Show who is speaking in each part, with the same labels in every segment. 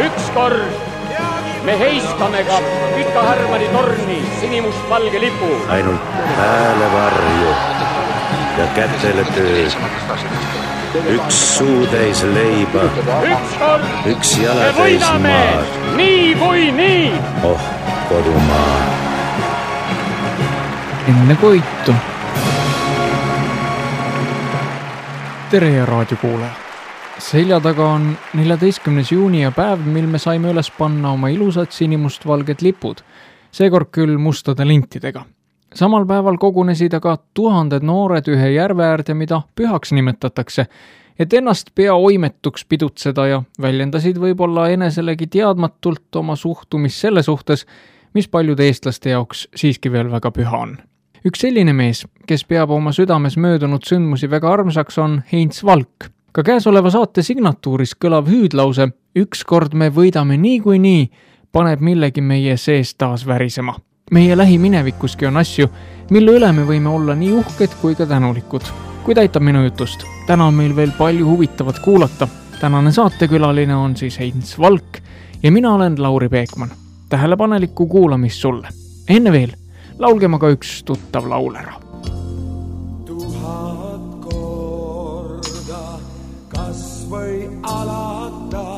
Speaker 1: Ükskord me heiskame ka Pika Härmani torni sinimustvalge lipu.
Speaker 2: Ainult päelevarju ja kätele tööd. Üks suutäis leiba, üks jalatäis maad.
Speaker 1: Nii või nii!
Speaker 2: Oh, kodumaa.
Speaker 3: Enne koitu. Tere ja raadiokuulaja. Selja taga on 14. juuni ja päev, mil me saime üles panna oma ilusad sinimustvalged lipud, seekord küll mustade lintidega. Samal päeval kogunesid aga tuhanded noored ühe järve äärde, mida pühaks nimetatakse, et ennast pea oimetuks pidutseda ja väljendasid võib-olla eneselegi teadmatult oma suhtumist selle suhtes, mis paljude eestlaste jaoks siiski veel väga püha on. Üks selline mees, kes peab oma südames möödunud sündmusi väga armsaks, on Heinz Valk. Ka käesoleva saate signatuuris kõlav hüüdlause "Ükskord me võidame niikuinii" paneb millegi meie sees taas värisema. Meie lähiminevikuski on asju, mille üle me võime olla nii uhked kui ka tänulikud. Kuid aitab minu jutust. Täna on meil veel palju huvitavat kuulata. Tänane saatekülaline on siis Heinz Valk ja mina olen Lauri Peekman. Tähelepanelikku kuulamist sulle. Enne veel, laulgema ka üks tuttav laul ära.
Speaker 4: 1000 korda kas või alata,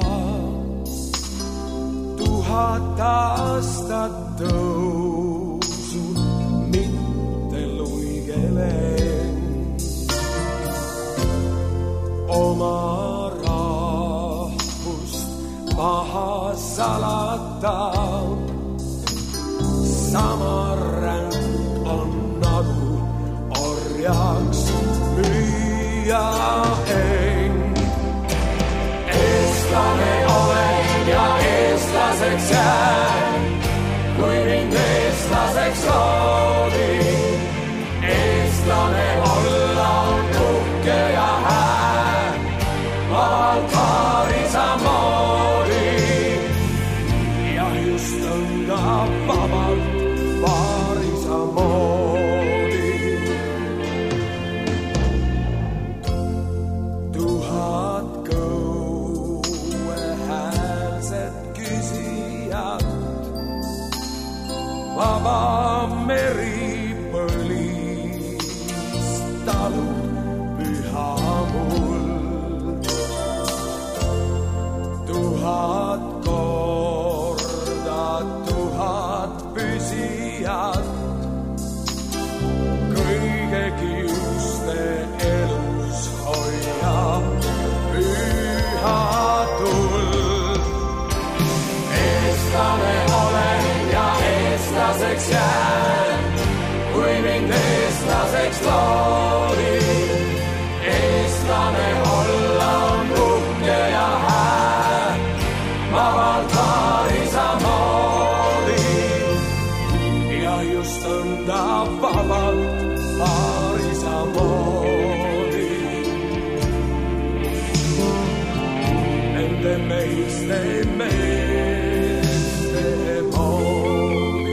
Speaker 4: 1000 aastat tõusud, mitte luigelen. Oma rahvust maha salata, sama ränk on nagu orjaks müüa heng. Eestlane olen ja eestlaseks jään, kui mind eestlaseks loodi. Eestlane olla on uhke ja hää, vabalt paarisa moodi. Ja just nõnda vabalt paarisa moodi. 1000 kõuehäälset küsijat, vaba meri põlis, talud püha muld. 1000 korda 1000 püsijat, kõige kiuste elus hoia püha tuld. Eestlane olen ja eestlaseks jään, kui mind eestlaseks loodi. Eestlane olla on uhke ja hää, vabalt paarisa moodi. Ja just nõnda vabalt paarisa moodi. Nende meiste moodi.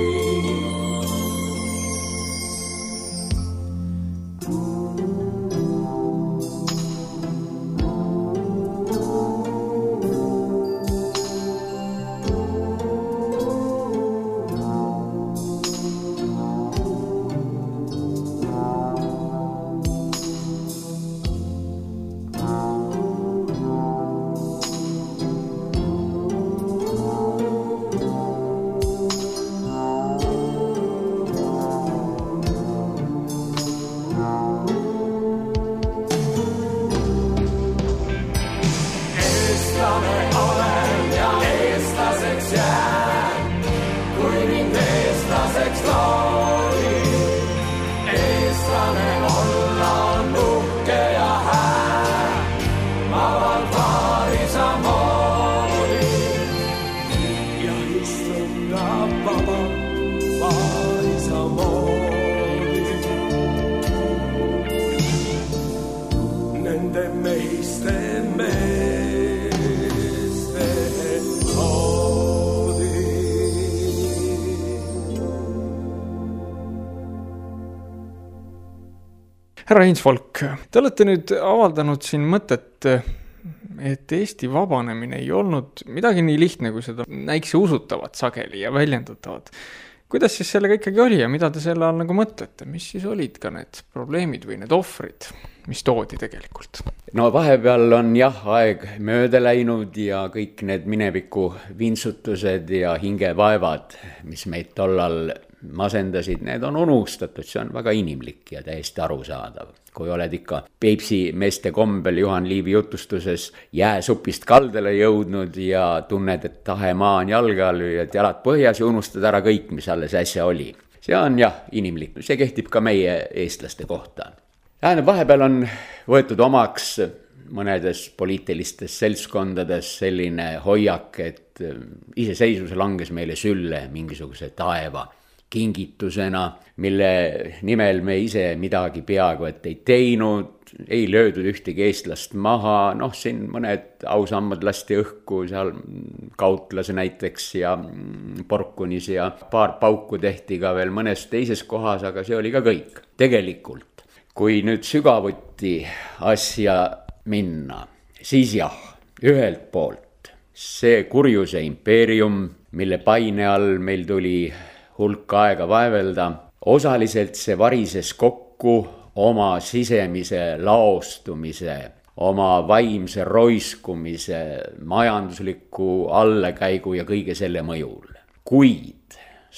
Speaker 3: Härra Heinz Valk, te olete nüüd avaldanud siin mõtet et Eesti vabanemine ei olnud midagi nii lihtne, kui seda näikse usutavat sageli ja väljendatavat. Kuidas siis sellega ikkagi oli ja mida te selle all nagu mõtlete? Mis siis olid ka need probleemid või need ohvrid, mis toodi tegelikult?
Speaker 5: No vahepeal on aeg mööda läinud ja kõik need mineviku vintsutused ja hingevaevad, mis meid tollal masendasid, need on unustatud, see on väga inimlik ja täiesti arusaadav. Kui oled ikka Peipsi meeste kombel Juhan Liivi jutustuses jääsupist kaldele jõudnud ja tunned, et tahe maa on jalga lüüa, et jalad põhjas ja unustad ära kõik, mis alles äsja oli. See on inimlik, see kehtib ka meie eestlaste kohta. Vahepeal on võetud omaks mõnedes poliitilistes seltskondades selline hoiak, et iseseisvus langes meile sülle mingisuguse taeva kingitusena, mille nimel me ise midagi peaaegu et ei teinud, ei löödud ühtegi eestlast maha, siin mõned ausammad lasti õhku, seal Kautlas näiteks ja Porkunis ja paar pauku tehti ka veel mõnes teises kohas, aga see oli ka kõik. Tegelikult, kui nüüd sügavuti asja minna, siis ühelt poolt see kurjuse impeerium, mille paine all meil tuli hulk aega vaevelda, osaliselt see varises kokku oma sisemise laostumise, oma vaimse roiskumise, majandusliku allakäigu ja kõige selle mõjul. Kuid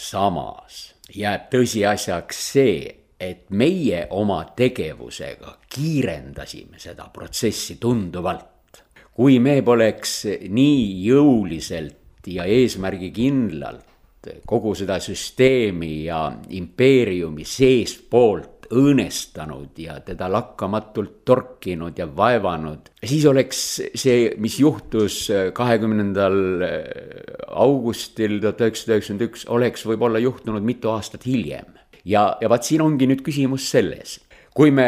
Speaker 5: samas jääb tõsiasjaks see, et meie oma tegevusega kiirendasime seda protsessi tunduvalt. Kui me poleks nii jõuliselt ja eesmärgi kindlalt kogu seda süsteemi ja impeeriumi seespoolt õõnestanud ja teda lakkamatult torkinud ja vaevanud, siis oleks see, mis juhtus 20. augustil 1991, oleks võib-olla juhtunud mitu aastat hiljem. Ja vaat siin ongi nüüd küsimus selles, kui me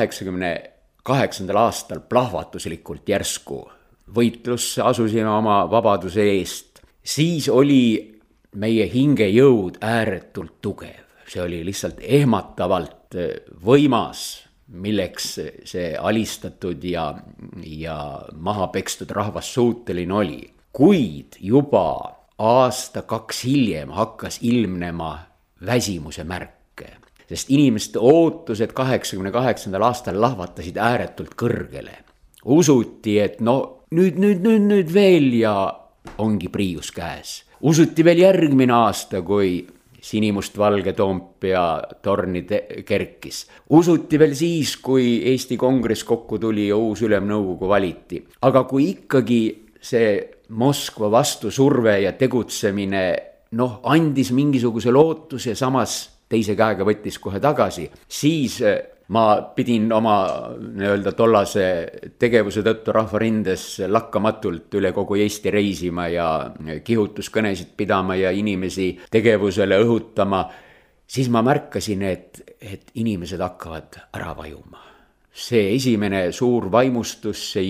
Speaker 5: 88. aastal plahvatuslikult järsku võitlusse asusime oma vabaduse eest, siis oli meie hingejõud ääretult tugev. See oli lihtsalt ehmatavalt võimas, milleks see alistatud ja maha pekstud rahvas suuteline oli. Kuid juba aasta-kaks hiljem hakkas ilmnema väsimuse märke, sest inimeste ootused 88. aastal lahvatasid ääretult kõrgele. Usuti, et nüüd veel ja ongi priius käes. Usuti veel järgmine aasta, kui sinimustvalge Toompea torni kerkis. Usuti veel siis, kui Eesti Kongress kokku tuli ja uus ülemnõukogu valiti. Aga kui ikkagi see Moskva vastusurve ja tegutsemine andis mingisuguse lootuse, samas teise käega võttis kohe tagasi, siis ma pidin oma tollase tegevuse tõttu rahvarindes lakkamatult üle kogu Eesti reisima ja kihutuskõnesid pidama ja inimesi tegevusele õhutama. Siis ma märkasin, et inimesed hakkavad ära vajuma. See esimene suur vaimustus, see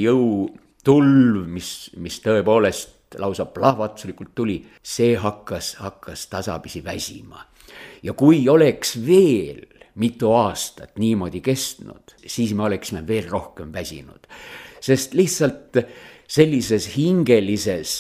Speaker 5: jõutulv, mis tõepoolest lausa plahvatuslikult tuli, see hakkas tasapisi väsima. Ja kui oleks veel mitu aastat niimoodi kestnud, siis me oleksime veel rohkem väsinud. Sest lihtsalt sellises hingelises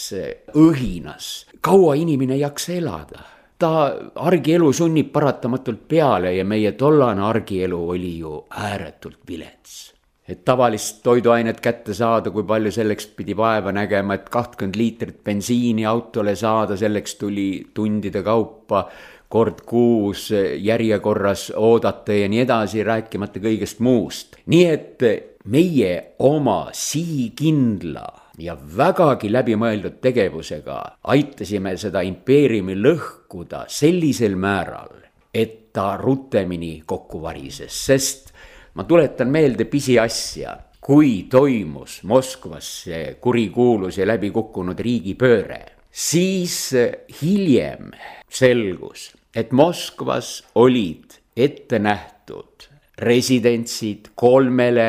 Speaker 5: õhinas kaua inimene ei jaksa elada. Ta argielu sunnib paratamatult peale ja meie tollane argielu oli ju ääretult vilets. Et tavalist toiduainet kätte saada, kui palju selleks pidi vaeva nägema, et 20 liitrit bensiini autole saada, selleks tuli tundide kaupa, kord kuus järjekorras oodata ja nii edasi, rääkimata kõigest muust. Nii et meie oma sihikindla ja vägagi läbimõeldud tegevusega aitasime seda impeeriumi lõhkuda sellisel määral, et ta rutemini kokku varises, sest ma tuletan meelde pisiasja, kui toimus Moskvas see kurikuulus ja läbikukkunud riigipööre, siis hiljem selgus, et Moskvas olid ette nähtud residentsid 3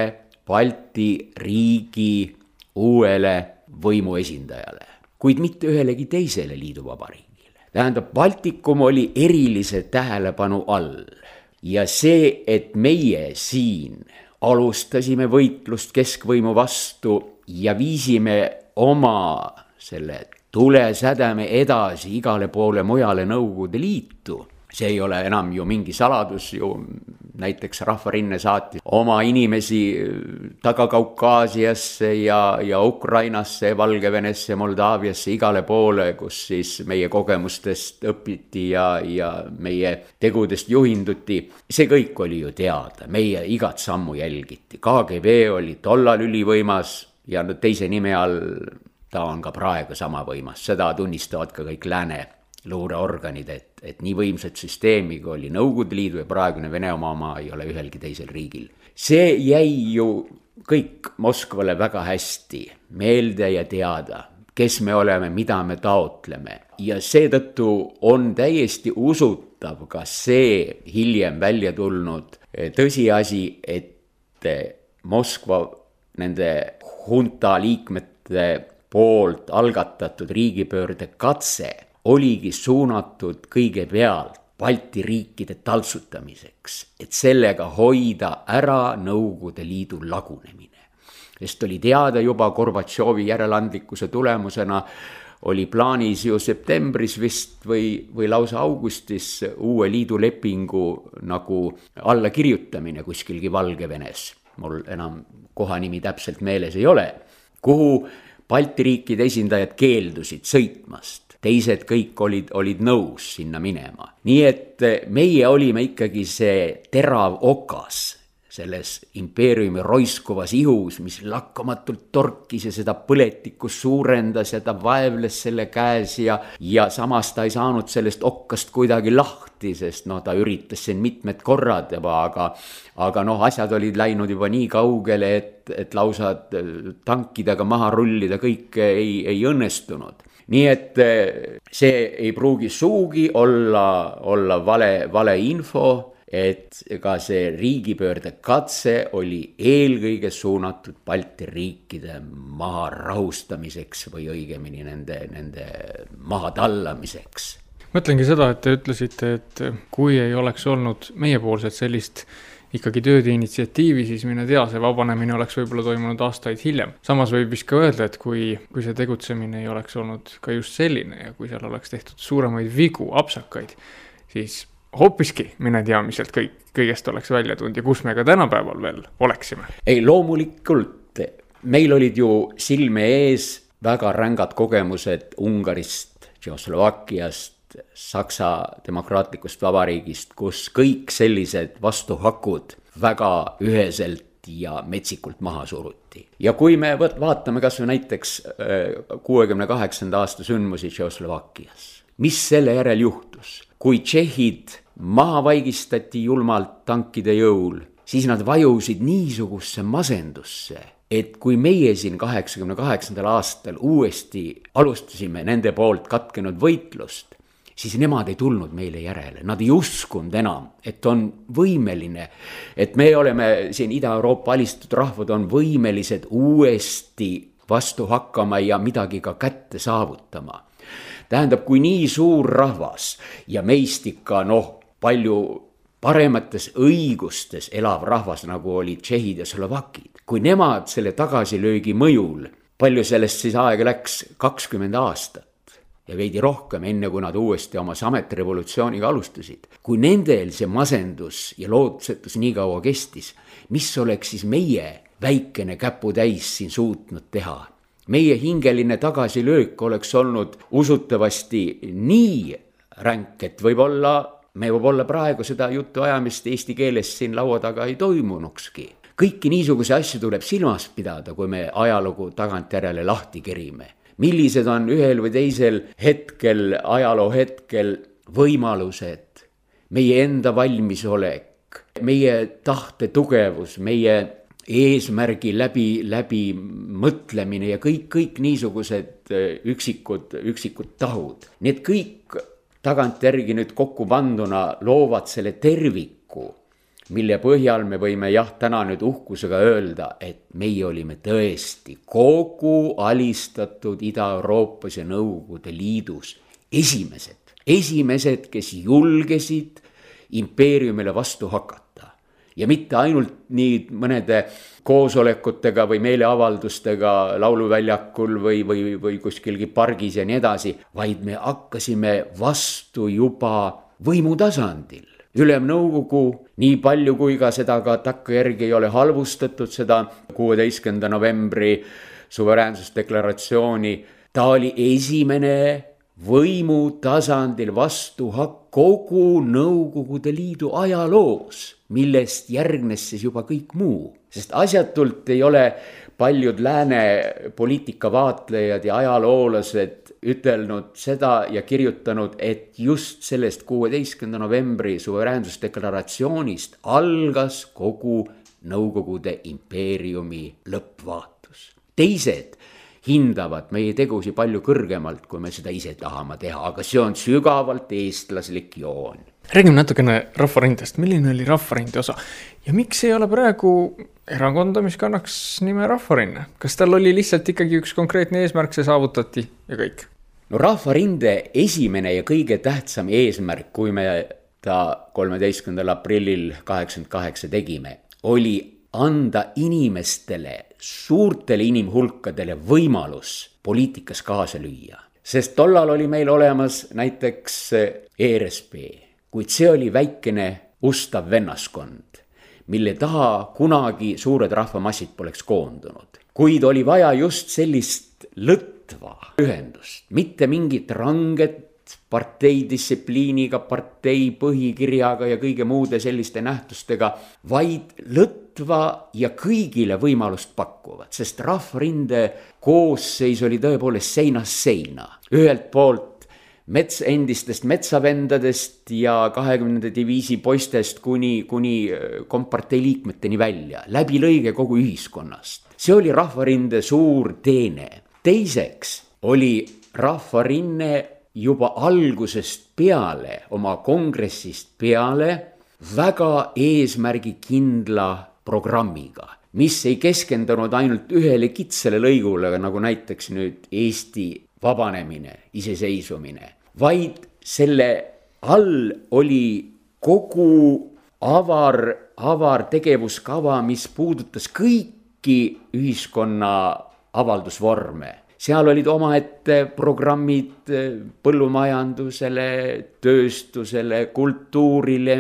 Speaker 5: Balti riigi uuele võimuesindajale, kuid mitte ühelegi teisele liiduvabariigile. Tähendab, Baltikum oli erilise tähelepanu all ja see, et meie siin alustasime võitlust keskvõimu vastu ja viisime oma selle tulesädeme edasi igale poole mujale Nõukogude Liitu. See ei ole enam ju mingi saladus, ju näiteks Rahvarinne saatis oma inimesi Taga-Kaukaasiasse ja Ukrainasse, Valgevenesse, Moldaaviasse, igale poole, kus siis meie kogemustest õpiti ja meie tegudest juhinduti. See kõik oli ju teada, meie igat sammu jälgiti. KGB oli tollal ülivõimas ja teise nime all ta on ka praegu sama võimas. Seda tunnistavad ka kõik lääne luureorganid, et nii võimsat süsteemi, kui oli Nõukogude Liidu ja praegune Vene oma ei ole ühelgi teisel riigil. See jäi ju kõik Moskvale väga hästi meelde ja teada, kes me oleme, mida me taotleme. Ja seetõttu on täiesti usutav ka see hiljem välja tulnud tõsiasi, et Moskva nende hunta liikmete poolt algatatud riigipöörde katse oligi suunatud kõigepealt Balti riikide taltsutamiseks, et sellega hoida ära Nõukogude Liidu lagunemine. Sest oli teada juba Gorbatšovi järeleandlikkuse tulemusena, oli plaanis ju septembris vist või lausa augustis uue liidulepingu nagu alla kirjutamine kuskilgi Valgevenes. Mul enam kohanimi täpselt meeles ei ole, kuhu Balti riikide esindajad keeldusid sõitmast. Teised kõik olid nõus sinna minema. Nii et meie olime ikkagi see terav okas selles impeeriumi roiskuvas ihus, mis lakkamatult torkis ja seda põletikku suurendas ja ta vaevles selle käes ja samas ta ei saanud sellest okkast kuidagi lahti, sest ta üritas siin mitmed korrad juba, aga asjad olid läinud juba nii kaugele, et lausa tankidega maha rullida kõik ei õnnestunud. Nii et see ei pruugi suugi olla vale info, et ka see riigipöörde katse oli eelkõige suunatud Balti riikide maha rahustamiseks või õigemini nende maha tallamiseks.
Speaker 3: Mõtlengi seda, et te ütlesite, et kui ei oleks olnud meiepoolset sellist ikkagi tööd ja initsiatiivi, siis mine tea, see vabanemine oleks võib-olla toimunud aastaid hiljem. Samas võib vist ka öelda, et kui see tegutsemine ei oleks olnud ka just selline ja kui seal oleks tehtud suuremaid vigu, apsakaid, siis hoopiski mine tea, mis sealt kõigest oleks välja tulnud ja kus me ka tänapäeval veel oleksime.
Speaker 5: Ei, loomulikult, meil olid ju silme ees väga rängad kogemused Ungarist, Tšehhoslovakkiast, Saksa demokraatlikust vabariigist, kus kõik sellised vastuhakud väga üheselt ja metsikult maha suruti. Ja kui me vaatame kas või näiteks 68. aasta sündmusi Tšehhoslovakkias, mis selle järel juhtus? Kui tšehhid maha vaigistati julmalt tankide jõul, siis nad vajusid niisugusse masendusse, et kui meie siin 88. aastal uuesti alustasime nende poolt katkenud võitlust, siis nemad ei tulnud meile järele. Nad ei uskunud enam, et on võimeline, et me oleme siin Ida-Euroopa alistatud rahvad on võimelised uuesti vastu hakkama ja midagi ka kätte saavutama. Tähendab, kui nii suur rahvas ja meist ikka palju paremates õigustes elav rahvas, nagu olid tšehhid ja slovakid, kui nemad selle tagasilöögi mõjul, palju sellest siis aega läks 20 aastat ja veidi rohkem, enne kui nad uuesti oma sametrevolutsiooniga alustasid. Kui nendel see masendus ja lootusetus nii kaua kestis, mis oleks siis meie väikene käputäis siin suutnud teha? Meie hingeline tagasilöök oleks olnud usutavasti nii ränk, et võib-olla praegu seda juttu ajamist eesti keeles siin laua taga ei toimunukski. Kõiki niisuguse asju tuleb silmas pidada, kui me ajalugu tagantjärele lahti kerime. Millised on ühel või teisel hetkel, ajaloo hetkel võimalused, meie enda valmisolek, meie tahte tugevus, meie eesmärgi läbi mõtlemine ja kõik niisugused üksikud tahud. Need kõik tagantjärgi nüüd kokku panduna loovad selle terviku, mille põhjal me võime täna nüüd uhkusega öelda, et meie olime tõesti kogu alistatud Ida-Euroopas ja Nõukogude Liidus esimesed, kes julgesid impeeriumile vastu hakata. ja mitte ainult nii mõnede koosolekutega või meeleavaldustega lauluväljakul või kuskilgi pargis ja nii edasi, vaid me hakkasime vastu juba võimutasandil. Ülemnõukogu, nii palju kui ka seda ka takkajärgi ei ole halvustatud, seda 16. novembri suveräänsusdeklaratsiooni, ta oli esimene võimutasandil vastuhakk kogu Nõukogude Liidu ajaloos, millest järgnes siis juba kõik muu. Sest asjatult ei ole paljud lääne poliitikavaatlejad ja ajaloolased ütelnud seda ja kirjutanud, et just sellest 16. novembri suveräänsusdeklaratsioonist algas kogu Nõukogude impeeriumi lõppvaatus. Teised hindavad meie tegusi palju kõrgemalt, kui me seda ise tahame teha, aga see on sügavalt eestlaslik joon.
Speaker 3: Räägime natukene Rahvarindest. Milline oli Rahvarinde osa? Ja miks ei ole praegu erakonda, mis kannaks nime Rahvarinne? Kas tal oli lihtsalt ikkagi üks konkreetne eesmärk, see saavutati ja kõik?
Speaker 5: No Rahvarinde esimene ja kõige tähtsam eesmärk, kui me ta 13. aprillil 88 tegime, oli anda inimestele, suurtele inimhulkadele võimalus poliitikas kaasa lüüa. Sest tollal oli meil olemas näiteks ERSP, kuid see oli väikene ustav vennaskond, mille taha kunagi suured rahvamassid poleks koondunud. Kuid oli vaja just sellist lõtva ühendust, mitte mingit ranget parteidistsipliiniga, partei põhikirjaga ja kõige muude selliste nähtustega, vaid lõtva ja kõigile võimalust pakkuvad, sest Rahvarinde koosseis oli tõepoolest seinast seina. Ühelt poolt endistest metsavendadest ja 20. diviisi poistest kuni kompartei liikmeteni välja, läbi lõige kogu ühiskonnast. See oli Rahvarinde suur teene. Teiseks oli Rahvarinne juba algusest peale, oma kongressist peale, väga eesmärgikindla programmiga, mis ei keskendunud ainult ühele kitsale lõigule, nagu näiteks nüüd Eesti vabanemine, iseseisvumine, vaid selle all oli kogu avar tegevuskava, mis puudutas kõiki ühiskonna avaldusvorme. Seal olid omaette programmid põllumajandusele, tööstusele, kultuurile,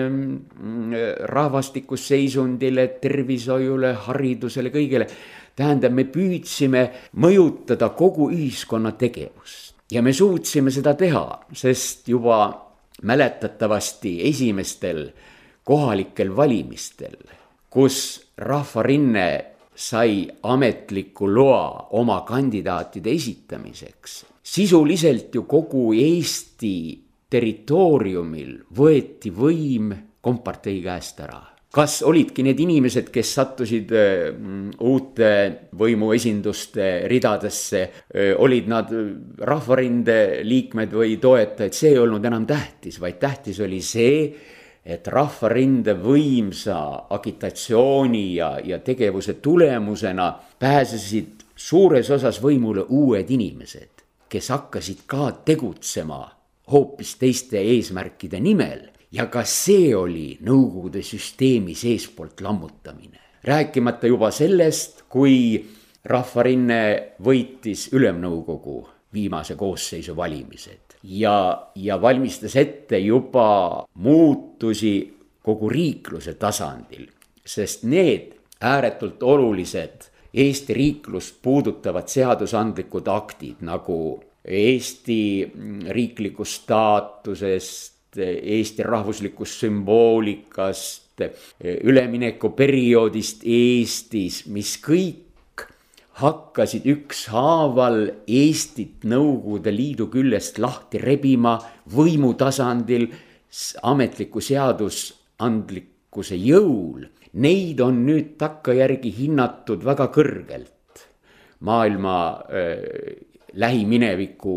Speaker 5: rahvastikuseisundile, tervishoiule, haridusele, kõigele. Tähendab, me püüdsime mõjutada kogu ühiskonna tegevust. Ja me suutsime seda teha, sest juba mäletatavasti esimestel kohalikel valimistel, kus Rahvarinne sai ametliku loa oma kandidaatide esitamiseks. Sisuliselt ju kogu Eesti territooriumil võeti võim kompartei käest ära. Kas olidki need inimesed, kes sattusid uute võimuesinduste ridadesse, olid nad Rahvarinde liikmed või toetajad, see ei olnud enam tähtis, vaid tähtis oli see, et Rahvarinde võimsa agitatsiooni ja tegevuse tulemusena pääsesid suures osas võimule uued inimesed, kes hakkasid ka tegutsema hoopis teiste eesmärkide nimel. Ja ka see oli Nõukogude süsteemi seespoolt lammutamine. Rääkimata juba sellest, kui Rahvarinne võitis Ülemnõukogu viimase koosseisu valimised. Ja valmistas ette juba muutusi kogu riikluse tasandil, sest need ääretult olulised Eesti riiklust puudutavad seadusandlikud aktid, nagu Eesti riiklikust staatusest, Eesti rahvuslikust sümboolikast, üleminekuperioodist Eestis, mis kõik hakkasid ükshaaval Eestit Nõukogude Liidu küljest lahti rebima võimutasandil ametliku seadusandlikkuse jõul. Neid on nüüd takkajärgi hinnatud väga kõrgelt maailma lähimineviku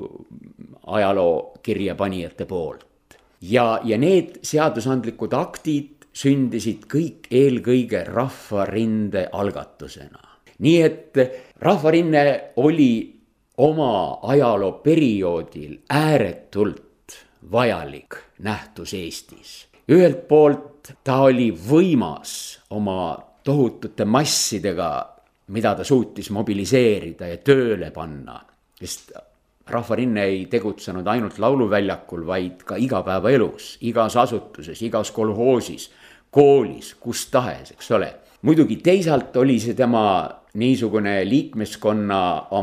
Speaker 5: ajaloo kirjapanijate poolt. Ja need seadusandlikud aktid sündisid kõik eelkõige Rahvarinde algatusena. Nii et Rahvarinne oli oma ajaloo perioodil ääretult vajalik nähtus Eestis. ühelt poolt ta oli võimas oma tohutute massidega, mida ta suutis mobiliseerida ja tööle panna, sest Rahvarinne ei tegutsenud ainult lauluväljakul, vaid ka igapäevaelus, igas asutuses, igas kolhoosis, koolis, kus tahes, eks ole. Muidugi teisalt oli see tema niisugune liikmeskonna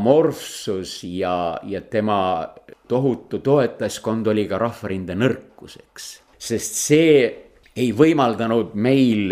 Speaker 5: amorfsus ja tema tohutu toetajaskond oli ka Rahvarinde nõrkuseks, sest see ei võimaldanud meil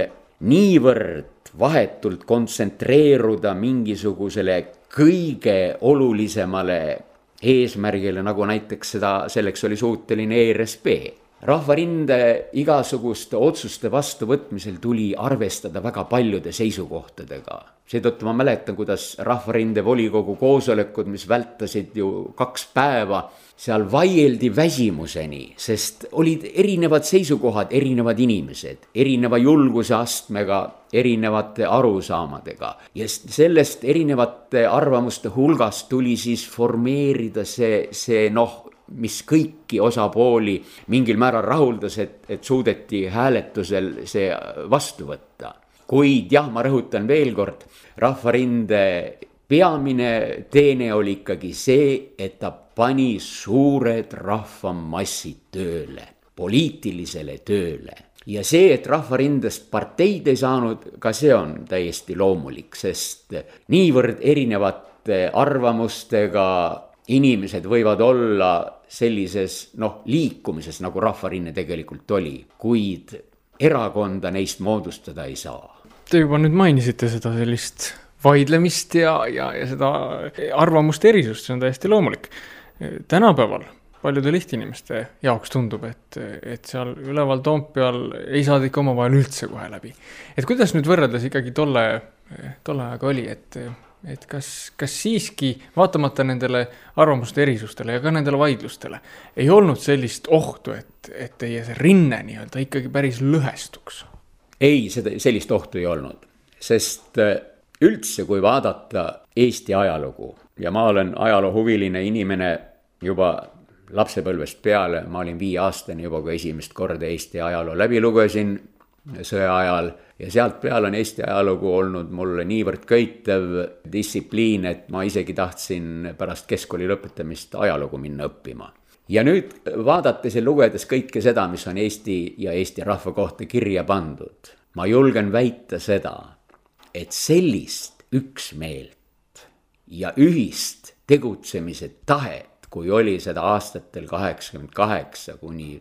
Speaker 5: niivõrd vahetult kontsentreeruda mingisugusele kõige olulisemale eesmärgile, nagu näiteks selleks oli suuteline ERSP. Rahvarinde igasuguste otsuste vastuvõtmisel tuli arvestada väga paljude seisukohtadega. Seetõttu ma mäletan, kuidas Rahvarinde volikogu koosolekud, mis vältasid ju 2 päeva, seal vaieldi väsimuseni, sest olid erinevad seisukohad, erinevad inimesed, erineva julguse astmega, erinevate arusaamadega. Ja sellest erinevate arvamuste hulgast tuli siis formeerida see mis kõiki osapooli mingil määral rahuldas, et suudeti hääletusel see vastu võtta. Kuid jah, ma rõhutan veel kord, Rahvarinde peamine teene oli ikkagi see, et ta pani suured rahvamassid tööle, poliitilisele tööle. Ja see, et Rahvarindest parteid ei saanud, ka see on täiesti loomulik, sest niivõrd erinevate arvamustega inimesed võivad olla sellises liikumises, nagu Rahvarinne tegelikult oli, kuid erakonda neist moodustada ei saa.
Speaker 3: Te juba nüüd mainisite seda sellist vaidlemist ja seda arvamuste erisust, see on täiesti loomulik. Tänapäeval paljude lihtinimeste jaoks tundub, et seal üleval Toompeal ei saada ikka omavahel üldse kohe läbi. Et kuidas nüüd võrreldes ikkagi tolle aega oli, et kas siiski vaatamata nendele arvamuste erisustele ja ka nendele vaidlustele ei olnud sellist ohtu, et teie see rinne nii-öelda ikkagi päris lõhestuks?
Speaker 5: Ei, sellist ohtu ei olnud, sest üldse kui vaadata Eesti ajalugu ja ma olen ajaloohuviline inimene juba lapsepõlvest peale, ma olin 5-aastane juba, kui esimest korda Eesti ajaloo läbi lugesin sõja ajal ja sealt peale on Eesti ajalugu olnud mulle niivõrd köitev distsipliin, et ma isegi tahtsin pärast keskkooli lõpetamist ajalugu minna õppima. Ja nüüd vaadates ja lugedes kõike seda, mis on Eesti ja Eesti rahva kohta kirja pandud, ma julgen väita seda, et sellist üksmeelt ja ühist tegutsemise tahet, kui oli seda aastatel 88 kuni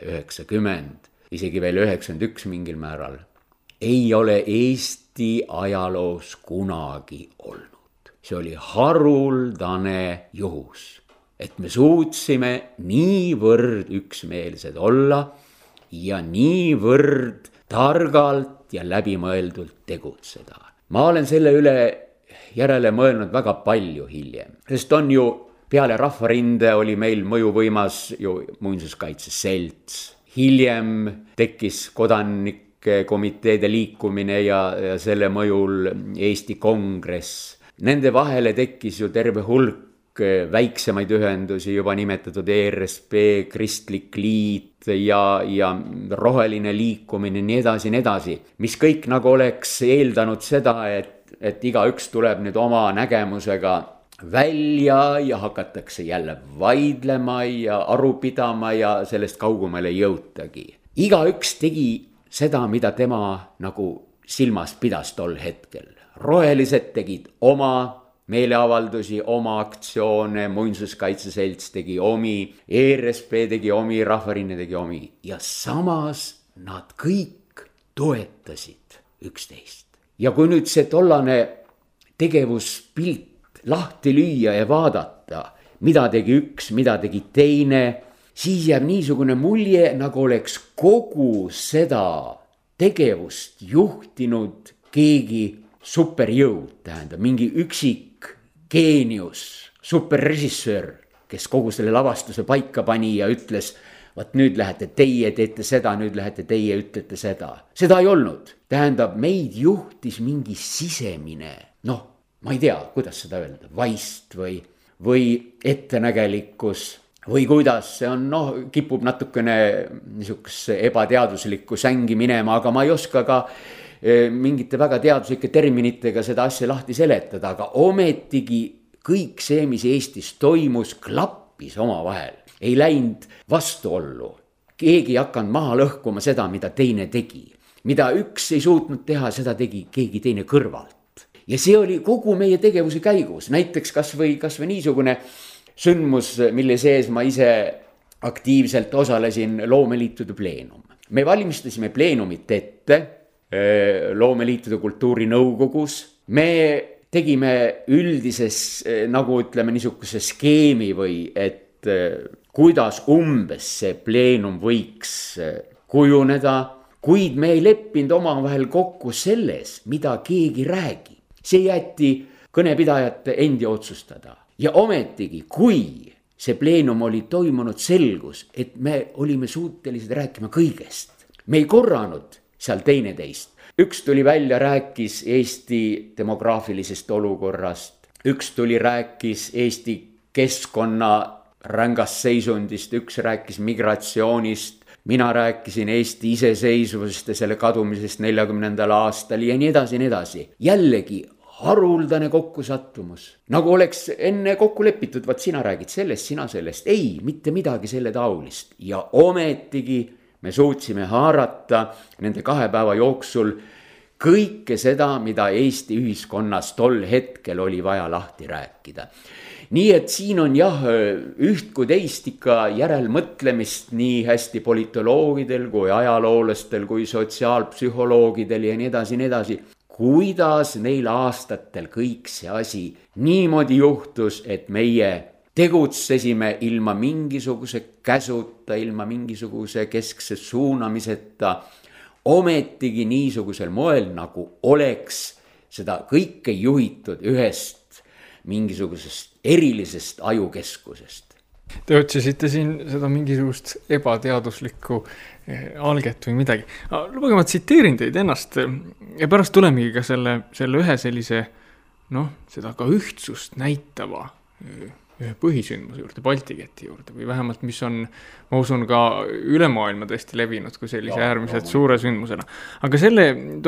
Speaker 5: 90, isegi veel 91 mingil määral, ei ole Eesti ajaloos kunagi olnud. See oli haruldane juhus, et me suutsime niivõrd üksmeelsed olla ja niivõrd targalt ja läbimõeldult tegutseda. Ma olen selle üle järele mõelnud väga palju hiljem, sest on ju peale Rahvarinde oli meil mõjuvõimas ju muinsuskaitseselts. Hiljem tekkis kodanike komiteede liikumine ja selle mõjul Eesti Kongress. Nende vahele tekkis ju terve hulk väiksemaid ühendusi, juba nimetatud ERSP, Kristlik Liit ja roheline liikumine, nii edasi, mis kõik nagu oleks eeldanud seda, et igaüks tuleb nüüd oma nägemusega välja ja hakatakse jälle vaidlema ja aru pidama ja sellest kaugemale ei jõutagi. Igaüks tegi seda, mida tema nagu silmas pidas tol hetkel. Rohelised tegid oma meeleavaldusi, oma aktsioone, muinsuskaitseselts tegi omi, ERSP tegi omi, Rahvarinne tegi omi ja samas nad kõik toetasid üksteist. Ja kui nüüd see tollane tegevuspilt lahti lüüa ja vaadata, mida tegi üks, mida tegi teine, siis jääb niisugune mulje, nagu oleks kogu seda tegevust juhtinud keegi superjõud, tähendab mingi üksik geenius, superrežissöör, kes kogu selle lavastuse paika pani ja ütles, vaat nüüd lähete teie, teete seda, nüüd lähete teie, ütlete seda. Seda ei olnud. Tähendab, meid juhtis mingi sisemine, ma ei tea, kuidas seda öelda, vaist või ettenägelikkus, või kuidas, see on kipub natukene niisuguse ebateaduslikku sängi minema, aga ma ei oska ka mingite väga teaduslike terminitega seda asja lahti seletada, aga ometigi kõik see, mis Eestis toimus, klappis omavahel, ei läinud vastuollu. Keegi ei hakanud maha lõhkuma seda, mida teine tegi. Mida üks ei suutnud teha, seda tegi keegi teine kõrvalt. Ja see oli kogu meie tegevuse käigus, näiteks kas või niisugune sündmus, mille sees ma ise aktiivselt osalesin, loomeliitude pleenum. Me valmistasime pleenumit ette loomeliitude kultuurinõukogus. Me tegime üldises, nagu ütleme, niisuguse skeemi või et kuidas umbes see pleenum võiks kujuneda, kuid me ei leppinud omavahel kokku selles, mida keegi räägib. See jäeti kõnepidajate endi otsustada. Ja ometigi, kui see pleenum oli toimunud, selgus, et me olime suutelised rääkima kõigest. Me ei korranud seal teineteist. Üks tuli välja, rääkis Eesti demograafilisest olukorrast. Üks tuli, rääkis Eesti keskkonna rängast seisundist. Üks rääkis migratsioonist. Mina rääkisin Eesti iseseisvusest ja selle kadumisest 40. aastal ja nii edasi. Jällegi haruldane kokkusattumus. Nagu oleks enne kokku lepitud, vaat sina räägid sellest, sina sellest. Ei, mitte midagi selle taolist. Ja ometigi me suutsime haarata nende 2 päeva jooksul kõike seda, mida Eesti ühiskonnas tol hetkel oli vaja lahti rääkida. Nii et siin on üht kui teist ikka järelmõtlemist nii hästi politoloogidel kui ajaloolastel kui sotsiaalpsühholoogidel ja nii edasi. Kuidas neil aastatel kõik see asi niimoodi juhtus, et meie tegutsesime ilma mingisuguse käsuta, ilma mingisuguse keskse suunamiseta, ometigi niisugusel moel, nagu oleks seda kõike juhitud ühest mingisugusest erilisest ajukeskusest.
Speaker 3: Te otsisite siin seda mingisugust ebateaduslikku alget või midagi. Lubage, ma tsiteerin teid ennast ja pärast tulemegi ka selle ühe sellise, seda ka ühtsust näitava ühe põhisündmuse juurde, Balti keti juurde või vähemalt, mis on, ma usun, ka üle maailma tõesti levinud kui sellise äärmiselt suure sündmusena. Aga selle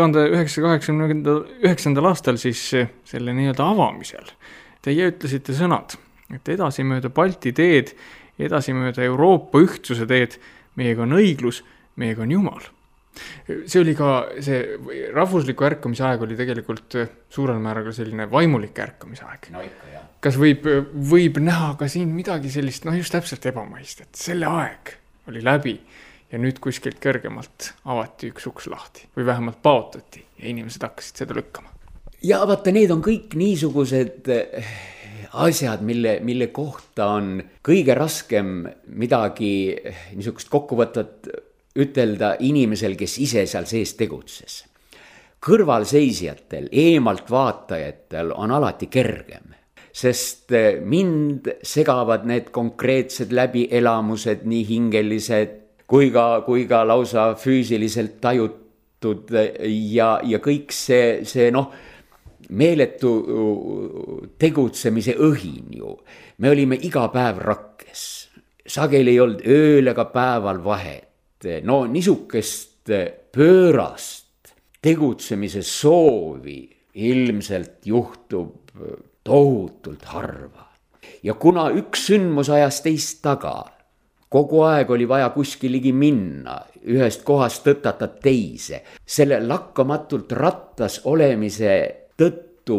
Speaker 3: 1989. aastal siis selle nii-öelda avamisel teie ütlesite sõnad, et edasi mööda Balti teed, edasi mööda Euroopa ühtsuse teed, meiega on õiglus, meiega on Jumal. See oli ka, see rahvusliku ärkamise aeg oli tegelikult suurel määral selline vaimulik ärkamise aeg.
Speaker 5: No ikka, jah.
Speaker 3: Kas võib näha ka siin midagi sellist, just täpselt ebamaist, et selle aeg oli läbi ja nüüd kuskilt kõrgemalt avati üks uks lahti või vähemalt paotati ja inimesed hakkasid seda lükkama?
Speaker 5: Ja vaata, need on kõik niisugused asjad, mille kohta on kõige raskem midagi niisugust kokkuvõtet ütelda inimesel, kes ise seal sees tegutses. Kõrvalseisjatel, eemalt vaatajatel on alati kergem, sest mind segavad need konkreetsed läbielamused, nii hingelised kui ka lausa füüsiliselt tajutud ja kõik see meeletu tegutsemise õhin ju. Me olime iga päev rakkes, sageli ei olnud ööl ega päeval vahet. Niisugust pöörast tegutsemise soovi ilmselt juhtub tohutult harva. Ja kuna üks sündmus ajas teist taga, kogu aeg oli vaja kuskil ligi minna, ühest kohast tõtata teise, selle lakkamatult rattas olemise tõttu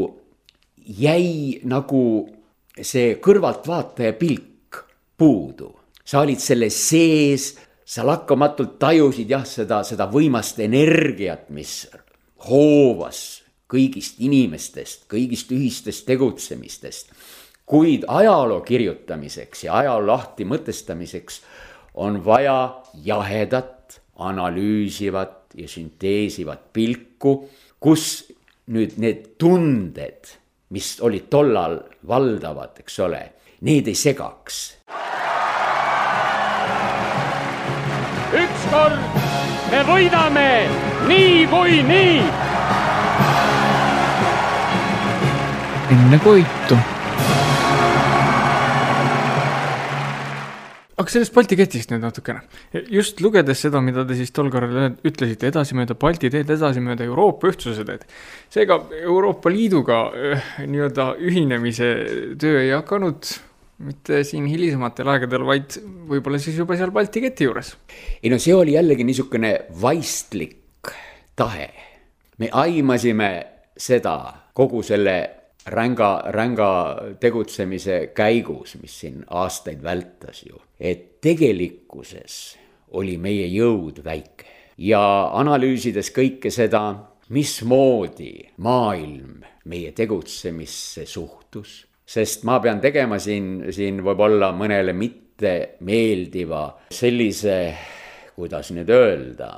Speaker 5: jäi nagu see kõrvaltvaataja pilk puudu. Sa olid selle sees, sa lakkamatult tajusid seda võimast energiat, mis hoovas kõigist inimestest, kõigist ühistest tegutsemistest. Kuid ajaloo kirjutamiseks ja ajaloo lahti mõtestamiseks on vaja jahedat, analüüsivat ja sünteesivat pilku, kus nüüd need tunded, mis olid tollal valdavad, eks ole, need ei segaks.
Speaker 1: Ükskord me võidame nii või nii.
Speaker 3: Enne koitu. aga sellest Balti ketist nüüd natukene. Just lugedes seda, mida te siis tol korral ütlesite, edasimööda Balti teed, edasimööda Euroopa ühtsuse teed. Seega Euroopa Liiduga nii-öelda ühinemise töö ei hakanud mitte siin hilisematel aegadel, vaid võib-olla siis juba seal Balti keti juures.
Speaker 5: Ei no see oli jällegi niisugune vaistlik tahe. Me aimasime seda kogu selle ränga tegutsemise käigus, mis siin aastaid vältas ju, et tegelikkuses oli meie jõud väike. Ja analüüsides kõike seda, mismoodi maailm meie tegutsemisse suhtus, sest ma pean tegema siin võib-olla mõnele mitte meeldiva sellise, kuidas nüüd öelda,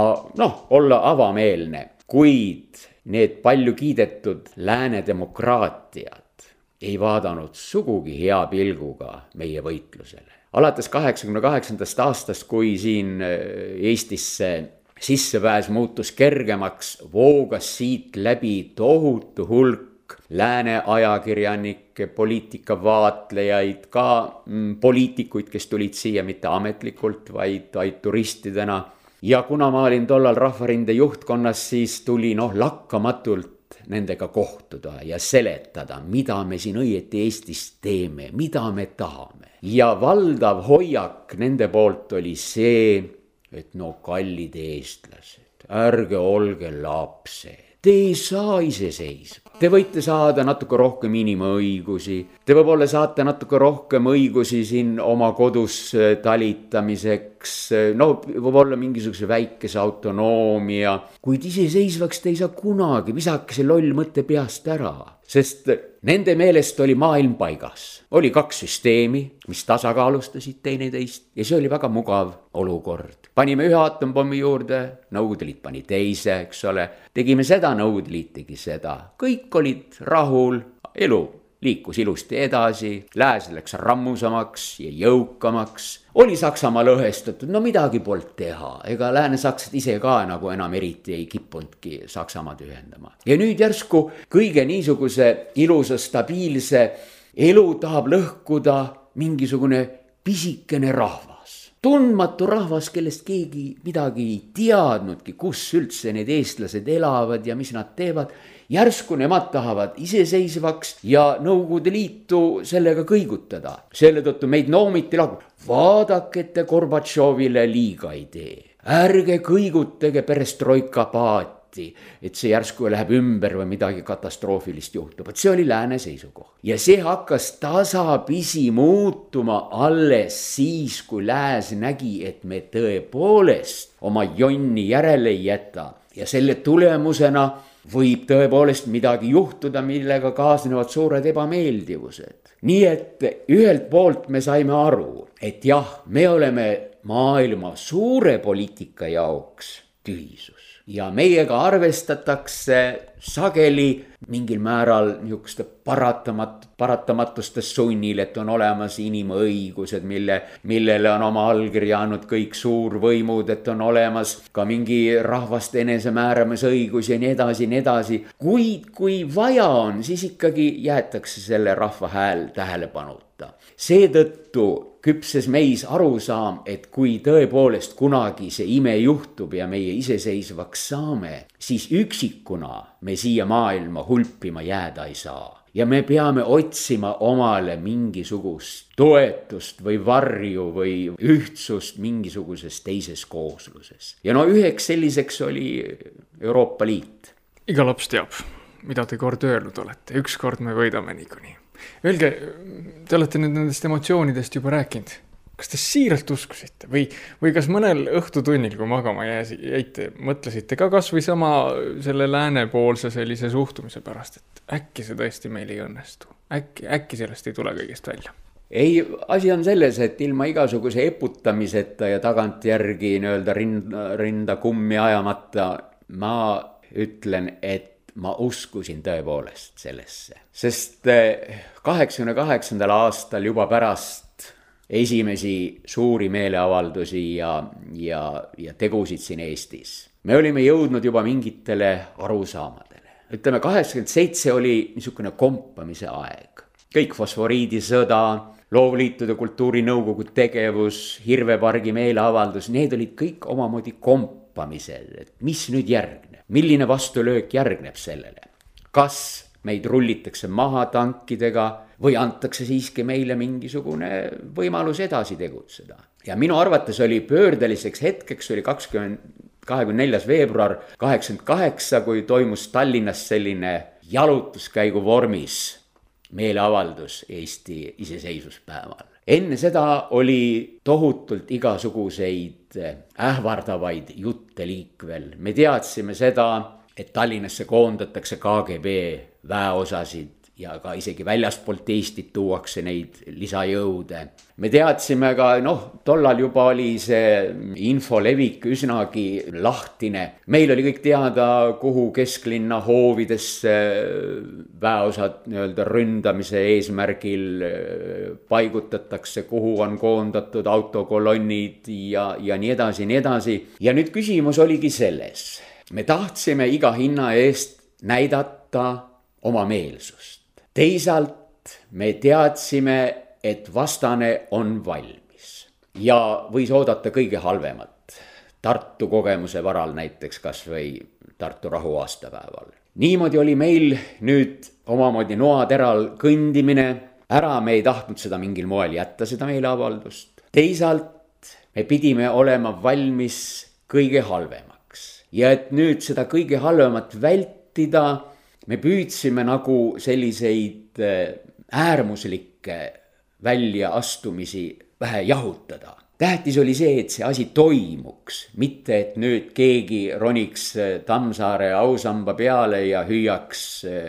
Speaker 5: olla avameelne, kuid need palju kiidetud lääne demokraatiad ei vaadanud sugugi hea pilguga meie võitlusele. Alates 88. aastast, kui siin Eestisse sissepääs muutus kergemaks, voogas siit läbi tohutu hulk lääne ajakirjanikke, poliitikavaatlejaid, ka poliitikuid, kes tulid siia mitte ametlikult, vaid turistidena. Ja kuna ma olin tollal Rahvarinde juhtkonnas, siis tuli lakkamatult nendega kohtuda ja seletada, mida me siin õieti Eestis teeme, mida me tahame. Ja valdav hoiak nende poolt oli see, et kallid eestlased, ärge olge lapsed. Te ei saa iseseisva. Te võite saada natuke rohkem inimõigusi. Te võib-olla saate natuke rohkem õigusi siin oma kodus talitamiseks. Võib-olla mingisuguse väikese autonoomia. Kuid iseseisvaks te ei saa kunagi. Visake see loll mõtte peast ära. Sest nende meelest oli maailm paigas. Oli 2 süsteemi, mis tasakaalustasid teineteist. Ja see oli väga mugav olukord. Panime ühe aatompomi juurde, Nõukogude Liit pani teise, eks ole. Tegime seda, Nõukogude Liit tegi seda. Kõik olid rahul, elu liikus ilusti edasi, lääs läks rammusamaks ja jõukamaks. Oli Saksamaa lõhestatud, midagi polnud teha. Ega lääne-saksad ise ka nagu enam eriti ei kippunudki Saksamaad ühendama. Ja nüüd järsku kõige niisuguse ilusa, stabiilse elu tahab lõhkuda mingisugune pisikene rahvas. Tundmatu rahvas, kellest keegi midagi ei teadnudki, kus üldse need eestlased elavad ja mis nad teevad. Järsku nemad tahavad iseseisvaks ja Nõukogude Liitu sellega kõigutada. Selle tõttu meid noomiti lagu. Vaadake, et te Gorbatšovile liiga ei tee. Ärge kõigutage perestroika paati, et see järsku läheb ümber või midagi katastroofilist juhtub. See oli lääne seisukoht. Ja see hakkas tasapisi muutuma alles siis, kui lääs nägi, et me tõepoolest oma jonni järele ei jäta. Ja selle tulemusena võib tõepoolest midagi juhtuda, millega kaasnevad suured ebameeldivused. Nii et ühelt poolt me saime aru, et jah, me oleme maailma suure poliitika jaoks tühisus. Ja meiega arvestatakse sageli mingil määral niisuguste paratamatuste sunnil, et on olemas inimõigused, millele on oma allkirja andnud kõik suurvõimud, et on olemas ka mingi rahvaste enesemääramisõigus ja nii edasi. Kuid kui vaja on, siis ikkagi jäetakse selle rahva hääl tähelepanuta. Seetõttu küpses meis arusaam, et kui tõepoolest kunagi see ime juhtub ja meie iseseisvaks saame, siis üksikuna me siia maailma hulpima jääda ei saa. Ja me peame otsima omale mingisugust toetust või varju või ühtsust mingisuguses teises koosluses. Ja üheks selliseks oli Euroopa Liit.
Speaker 3: Iga laps teab, mida te kord öelnud olete. Ükskord me võidame niikuinii. Öelge, te olete nüüd nendest emotsioonidest juba rääkinud. Kas te siiralt uskusite või kas mõnel õhtutunnil, kui magama jäite, mõtlesite ka kas või sama selle läänepoolse sellise suhtumise pärast, et äkki see tõesti meil ei õnnestu? Äkki sellest ei tule kõigest välja?
Speaker 5: Ei, asi on selles, et ilma igasuguse eputamiseta ja tagantjärgi rinda kummi ajamata ma ütlen, et ma uskusin tõepoolest sellesse. Sest 88. aastal juba pärast esimesi suuri meeleavaldusi ja tegusid siin Eestis. Me olime jõudnud juba mingitele arusaamadele. Ütleme, 87 oli niisugune kompamise aeg. Kõik fosforiidisõda, Loovliitude kultuurinõukogu tegevus, Hirvepargi meeleavaldus, need olid kõik omamoodi kompamisel, et mis nüüd järgneb, milline vastulöök järgneb sellele. Kas meid rullitakse maha tankidega või antakse siiski meile mingisugune võimalus edasi tegutseda. Ja minu arvates oli pöördeliseks hetkeks, oli 24. veebruar 88, kui toimus Tallinnas selline jalutuskäigu vormis meeleavaldus Eesti iseseisvuspäeval. Enne seda oli tohutult igasuguseid ähvardavaid jutte liikvel. Me teadsime seda, et Tallinnasse koondatakse KGB väeosasid ja ka isegi väljaspoolt Eestit tuuakse neid lisajõude. Me teadsime ka, tollal juba oli see infolevik üsnagi lahtine. Meil oli kõik teada, kuhu kesklinna hoovidesse väeosad ründamise eesmärgil paigutatakse, kuhu on koondatud autokolonnid ja nii edasi, nii edasi. Ja nüüd küsimus oligi selles. Me tahtsime iga hinna eest näidata oma meelsust. Teisalt me teadsime, et vastane on valmis ja võis oodata kõige halvemat. Tartu kogemuse varal näiteks kas või Tartu rahu aastapäeval. Niimoodi oli meil nüüd omamoodi noateral kõndimine. Ära me ei tahtnud seda mingil moel jätta, seda meeleavaldust. Teisalt me pidime olema valmis kõige halvemaks. Ja et nüüd seda kõige halvemat vältida, me püüdsime nagu selliseid äärmuslikke väljaastumisi vähe jahutada. Tähtis oli see, et see asi toimuks, mitte et nüüd keegi roniks Tammsaare ausamba peale ja hüüaks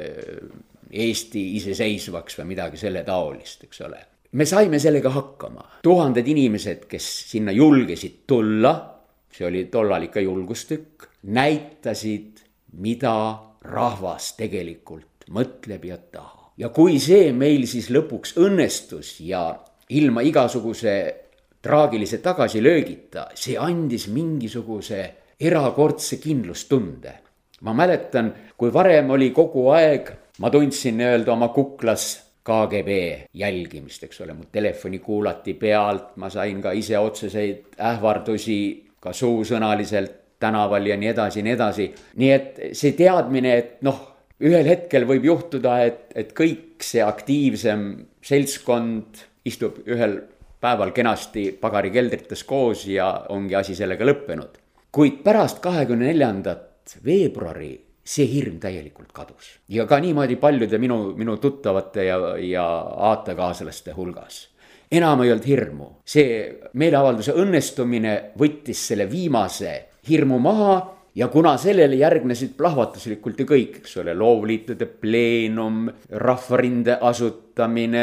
Speaker 5: Eesti iseseisvaks või midagi selle taolist, eks ole. Me saime sellega hakkama. 1000 inimesed, kes sinna julgesid tulla, see oli tollal ikka julgustükk, näitasid, mida rahvas tegelikult mõtleb ja taha. Ja kui see meil siis lõpuks õnnestus ja ilma igasuguse traagilise tagasilöögita, see andis mingisuguse erakordse kindlustunde. Ma mäletan, kui varem oli kogu aeg, ma tundsin oma kuklas KGB jälgimist, eks ole, mu telefoni kuulati pealt, ma sain ka ise otseseid ähvardusi, ka suusõnaliselt tänaval ja nii edasi, nii edasi. Nii et see teadmine, et ühel hetkel võib juhtuda, et kõik see aktiivsem seltskond istub ühel päeval kenasti pagarikeldrites koos ja ongi asi sellega lõppenud. Kuid pärast 24. veebruari see hirm täielikult kadus. Ja ka niimoodi paljude minu tuttavate ja aatekaaslaste hulgas. Enam ei olnud hirmu. See meeleavalduse õnnestumine võttis selle viimase hirmu maha ja kuna sellele järgnesid plahvatuslikult ju kõik, eks ole, loovliitude pleenum, rahvarinde asutamine,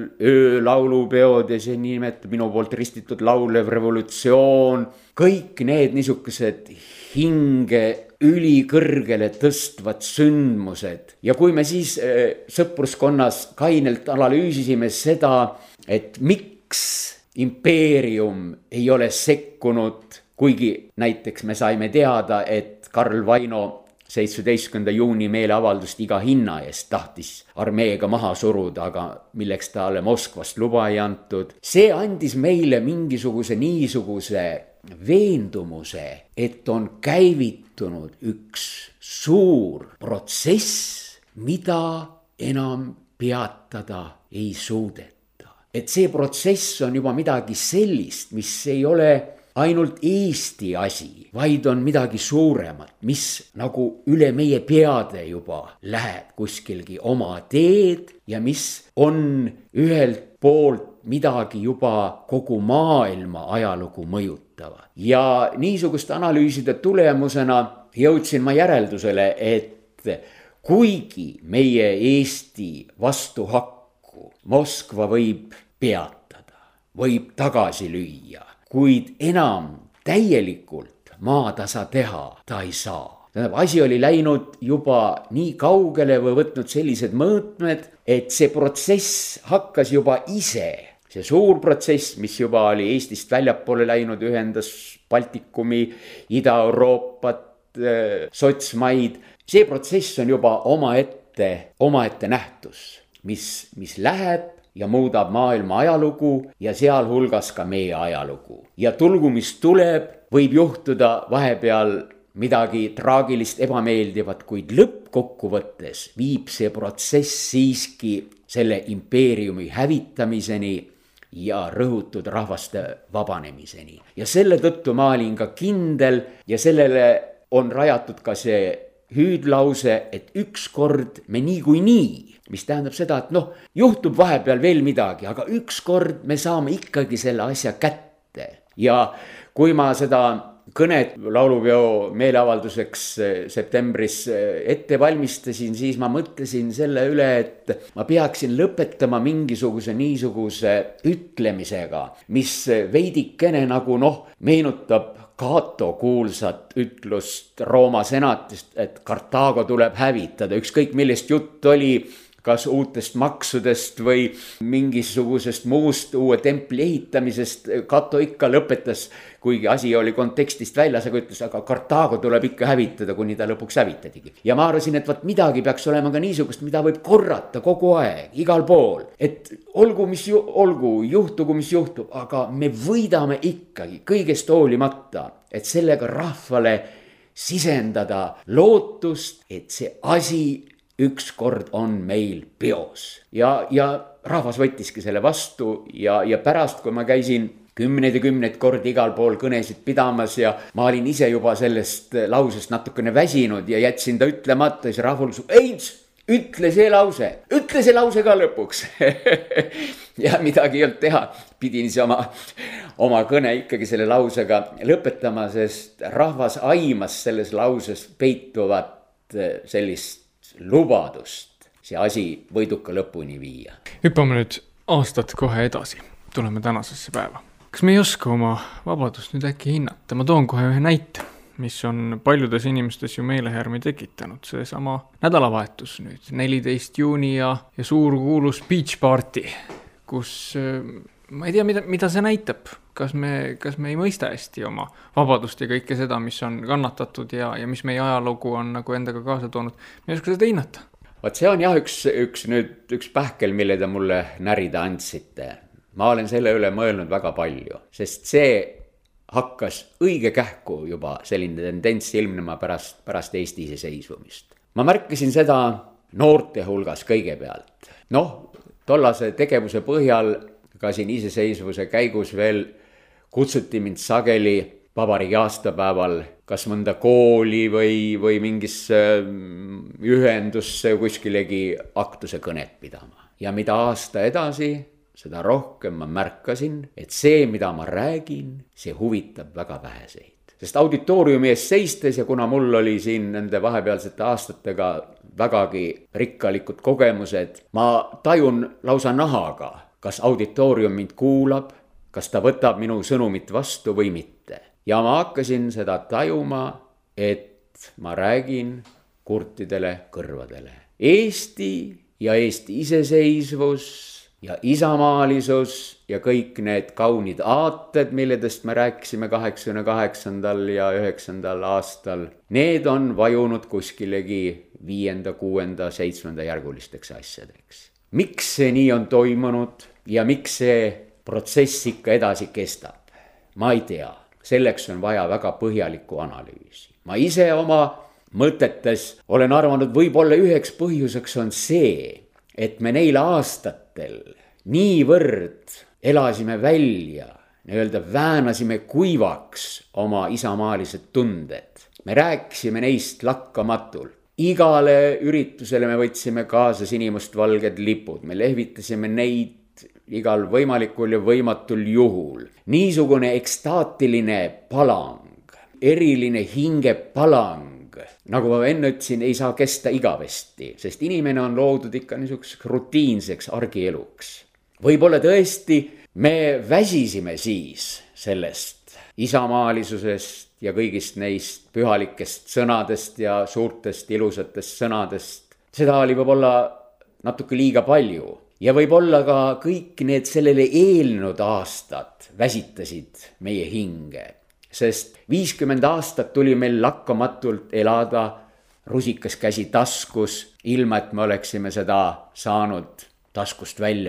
Speaker 5: öölaulupeod ja see nimetab minu poolt ristitud laulev revolutsioon, kõik need niisugused hinge ülikõrgele tõstvad sündmused. Ja kui me siis sõpruskonnas kainelt analüüsisime seda, et miks impeerium ei ole sekkunud, kuigi näiteks me saime teada, et Karl Vaino 17. juuni meeleavaldust iga hinna eest tahtis armeega maha suruda, aga milleks talle Moskvast luba ei antud. See andis meile mingisuguse niisuguse veendumuse, et on käivitunud üks suur protsess, mida enam peatada ei suudeta. Et see protsess on juba midagi sellist, mis ei ole ainult Eesti asi, vaid on midagi suuremat, mis nagu üle meie peade juba läheb kuskilgi oma teed ja mis on ühelt poolt midagi juba kogu maailma ajalugu mõjutavad. Ja niisuguste analüüside tulemusena jõudsin ma järeldusele, et kuigi meie Eesti vastuhakku Moskva võib peatada, võib tagasi lüüa, kuid enam täielikult maatasa teha ta ei saa. Tähendab, asi oli läinud juba nii kaugele või võtnud sellised mõõtmed, et see protsess hakkas juba ise. See suur protsess, mis juba oli Eestist väljapoole läinud, ühendas Baltikumi, Ida-Euroopat, sotsmaid. See protsess on juba omaette nähtus, mis läheb ja muudab maailma ajalugu ja sealhulgas ka meie ajalugu. Ja tulgu, mis tuleb, võib juhtuda vahepeal midagi traagilist, ebameeldivat, kuid lõppkokkuvõttes viib see protsess siiski selle impeeriumi hävitamiseni ja rõhutud rahvaste vabanemiseni. Ja selle tõttu ma olin ka kindel ja sellele on rajatud ka see hüüdlause, et ükskord me niikuinii, mis tähendab seda, et juhtub vahepeal veel midagi, aga ükskord me saame ikkagi selle asja kätte. Ja kui ma seda kõnet laulupeo meeleavalduseks septembris ette valmistasin, siis ma mõtlesin selle üle, et ma peaksin lõpetama mingisuguse niisuguse ütlemisega, mis veidikene nagu meenutab Cato kuulsat ütlust Rooma senatist, et Kartaago tuleb hävitada, ükskõik millest jutt oli, kas uutest maksudest või mingisugusest muust uue templi ehitamisest. Cato ikka lõpetas, kuigi asi oli kontekstist väljas, aga ütles, aga Kartaago tuleb ikka hävitada, kuni ta lõpuks hävitadigi. Ja ma arvasin, et midagi peaks olema ka niisugust, mida võib korrata kogu aeg, igal pool. Et olgu, juhtugu, mis juhtub, aga me võidame ikkagi kõigest hoolimata, et sellega rahvale sisendada lootust, et see asi ükskord on meil peos. Ja rahvas võttiski selle vastu ja pärast, kui ma käisin kümneid ja kümneid kordi igal pool kõnesid pidamas ja ma olin ise juba sellest lausest natukene väsinud ja jätsin ta ütlemata, siis rahvus, ütle see lause ka lõpuks. Ja midagi ei olnud teha, pidin siis oma kõne ikkagi selle lausega lõpetama, sest rahvas aimas selles lauses peituvat sellist lubadust see asi võiduka lõpuni viia.
Speaker 3: Hüppame nüüd aastat kohe edasi, tuleme tänasesse päeva. Kas me ei oska oma vabadust nüüd äkki hinnata? Ma toon kohe ühe näite, mis on paljudes inimestes ju meelehärmi tekitanud. See sama nädalavahetus nüüd, 14. juuni ja suur kuulus beach party, kus ma ei tea, mida see näitab. Kas me ei mõista hästi oma vabadust ja kõike seda, mis on kannatatud ja mis meie ajalugu on nagu endaga kaasa toonud. Me ei oska seda hinnata.
Speaker 5: Vaat see on jah üks pähkel, mille te mulle närida andsite. Ma olen selle üle mõelnud väga palju, sest see hakkas õige kähku juba selline tendents ilmnema pärast Eesti iseseisvumist. Ma märkasin seda noorte hulgas kõigepealt. Tollase tegevuse põhjal ka siin iseseisvuse käigus veel kutsuti mind sageli vabariigi aastapäeval kas mõnda kooli või mingisse ühendusse kuskilegi aktuse kõnet pidama. Ja mida aasta edasi, seda rohkem ma märkasin, et see, mida ma räägin, see huvitab väga väheseid. Sest auditooriumi ees seistes ja kuna mul oli siin nende vahepealsete aastatega vägagi rikkalikud kogemused, ma tajun lausa nahaga, kas auditoorium mind kuulab, kas ta võtab minu sõnumit vastu või mitte. Ja ma hakkasin seda tajuma, et ma räägin kurtidele kõrvadele. Eesti ja Eesti iseseisvus ja isamaalisus ja kõik need kaunid aated, milledest me rääkisime 88. ja 9. aastal, need on vajunud kuskilegi 5., 6., 7. järgulisteks asjadeks. Miks see nii on toimunud ja miks see protsess ikka edasi kestab? Ma ei tea. Selleks on vaja väga põhjalikku analüüsi. Ma ise oma mõtetes olen arvanud, võib-olla üheks põhjuseks on see, et me neil aastatel niivõrd elasime välja, väänasime kuivaks oma isamaalised tunded. Me rääkisime neist lakkamatult. Igale üritusele me võtsime kaasa sinimustvalged lipud, me lehvitasime neid igal võimalikul ja võimatul juhul. Niisugune ekstaatiline palang, eriline hingepalang, nagu ma enne ütlesin, ei saa kesta igavesti, sest inimene on loodud ikka niisuguseks rutiinseks argieluks. Võib-olla tõesti me väsisime siis sellest isamaalisusest ja kõigist neist pühalikest sõnadest ja suurtest ilusatest sõnadest. Seda oli võib-olla natuke liiga palju. Ja võib-olla ka kõik need sellele eelnud aastad väsitasid meie hinge, sest 50 aastat tuli meil lakkamatult elada rusikas käsi taskus, ilma et me oleksime seda saanud taskust välja võtta.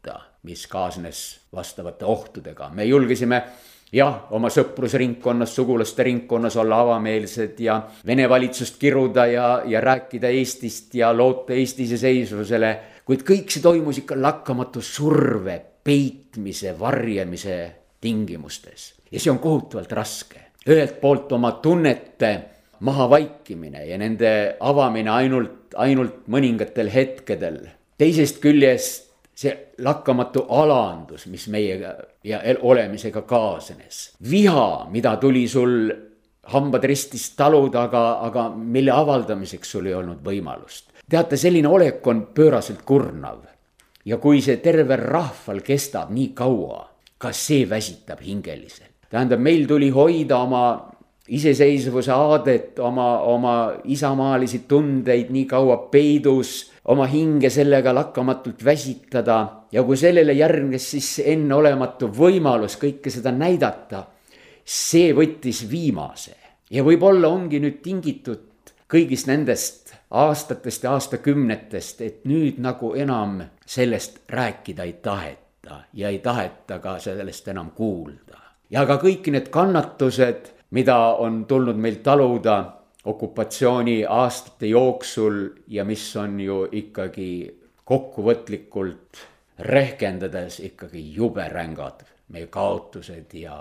Speaker 5: mis kaasnes vastavate ohtudega. Me julgesime jah, oma sõprusringkonnas, sugulaste ringkonnas olla avameelsed ja Vene valitsust kiruda ja rääkida Eestist ja loota Eesti iseseisvusele, kuid kõik see toimus ikka lakkamatu surve, peitmise, varjemise tingimustes. Ja see on kohutavalt raske. Ühelt poolt oma tunnete maha vaikimine ja nende avamine ainult mõningatel hetkedel. Teisest küljest see lakkamatu alandus, mis meiega ja olemisega kaasnes. Viha, mida tuli sul hambad ristis taluda, aga mille avaldamiseks sul ei olnud võimalust. Teate, selline olek on pööraselt kurnav. Ja kui see terve rahval kestab nii kaua, ka see väsitab hingeliselt. Tähendab, meil tuli hoida oma iseseisvuse aadet, oma isamaalisi tundeid nii kaua peidus, oma hinge sellega lakkamatult väsitada ja kui sellele järgnes siis enneolematu võimalus kõike seda näidata, see võttis viimase. Ja võib-olla ongi nüüd tingitud kõigist nendest aastatest ja aastakümnetest, et nüüd nagu enam sellest rääkida ei taheta ja ei taheta ka sellest enam kuulda. Ja ka kõik need kannatused, mida on tulnud meil taluda okupatsiooni aastate jooksul ja mis on ju ikkagi kokkuvõtlikult rehkendades ikkagi jube rängad, meie kaotused ja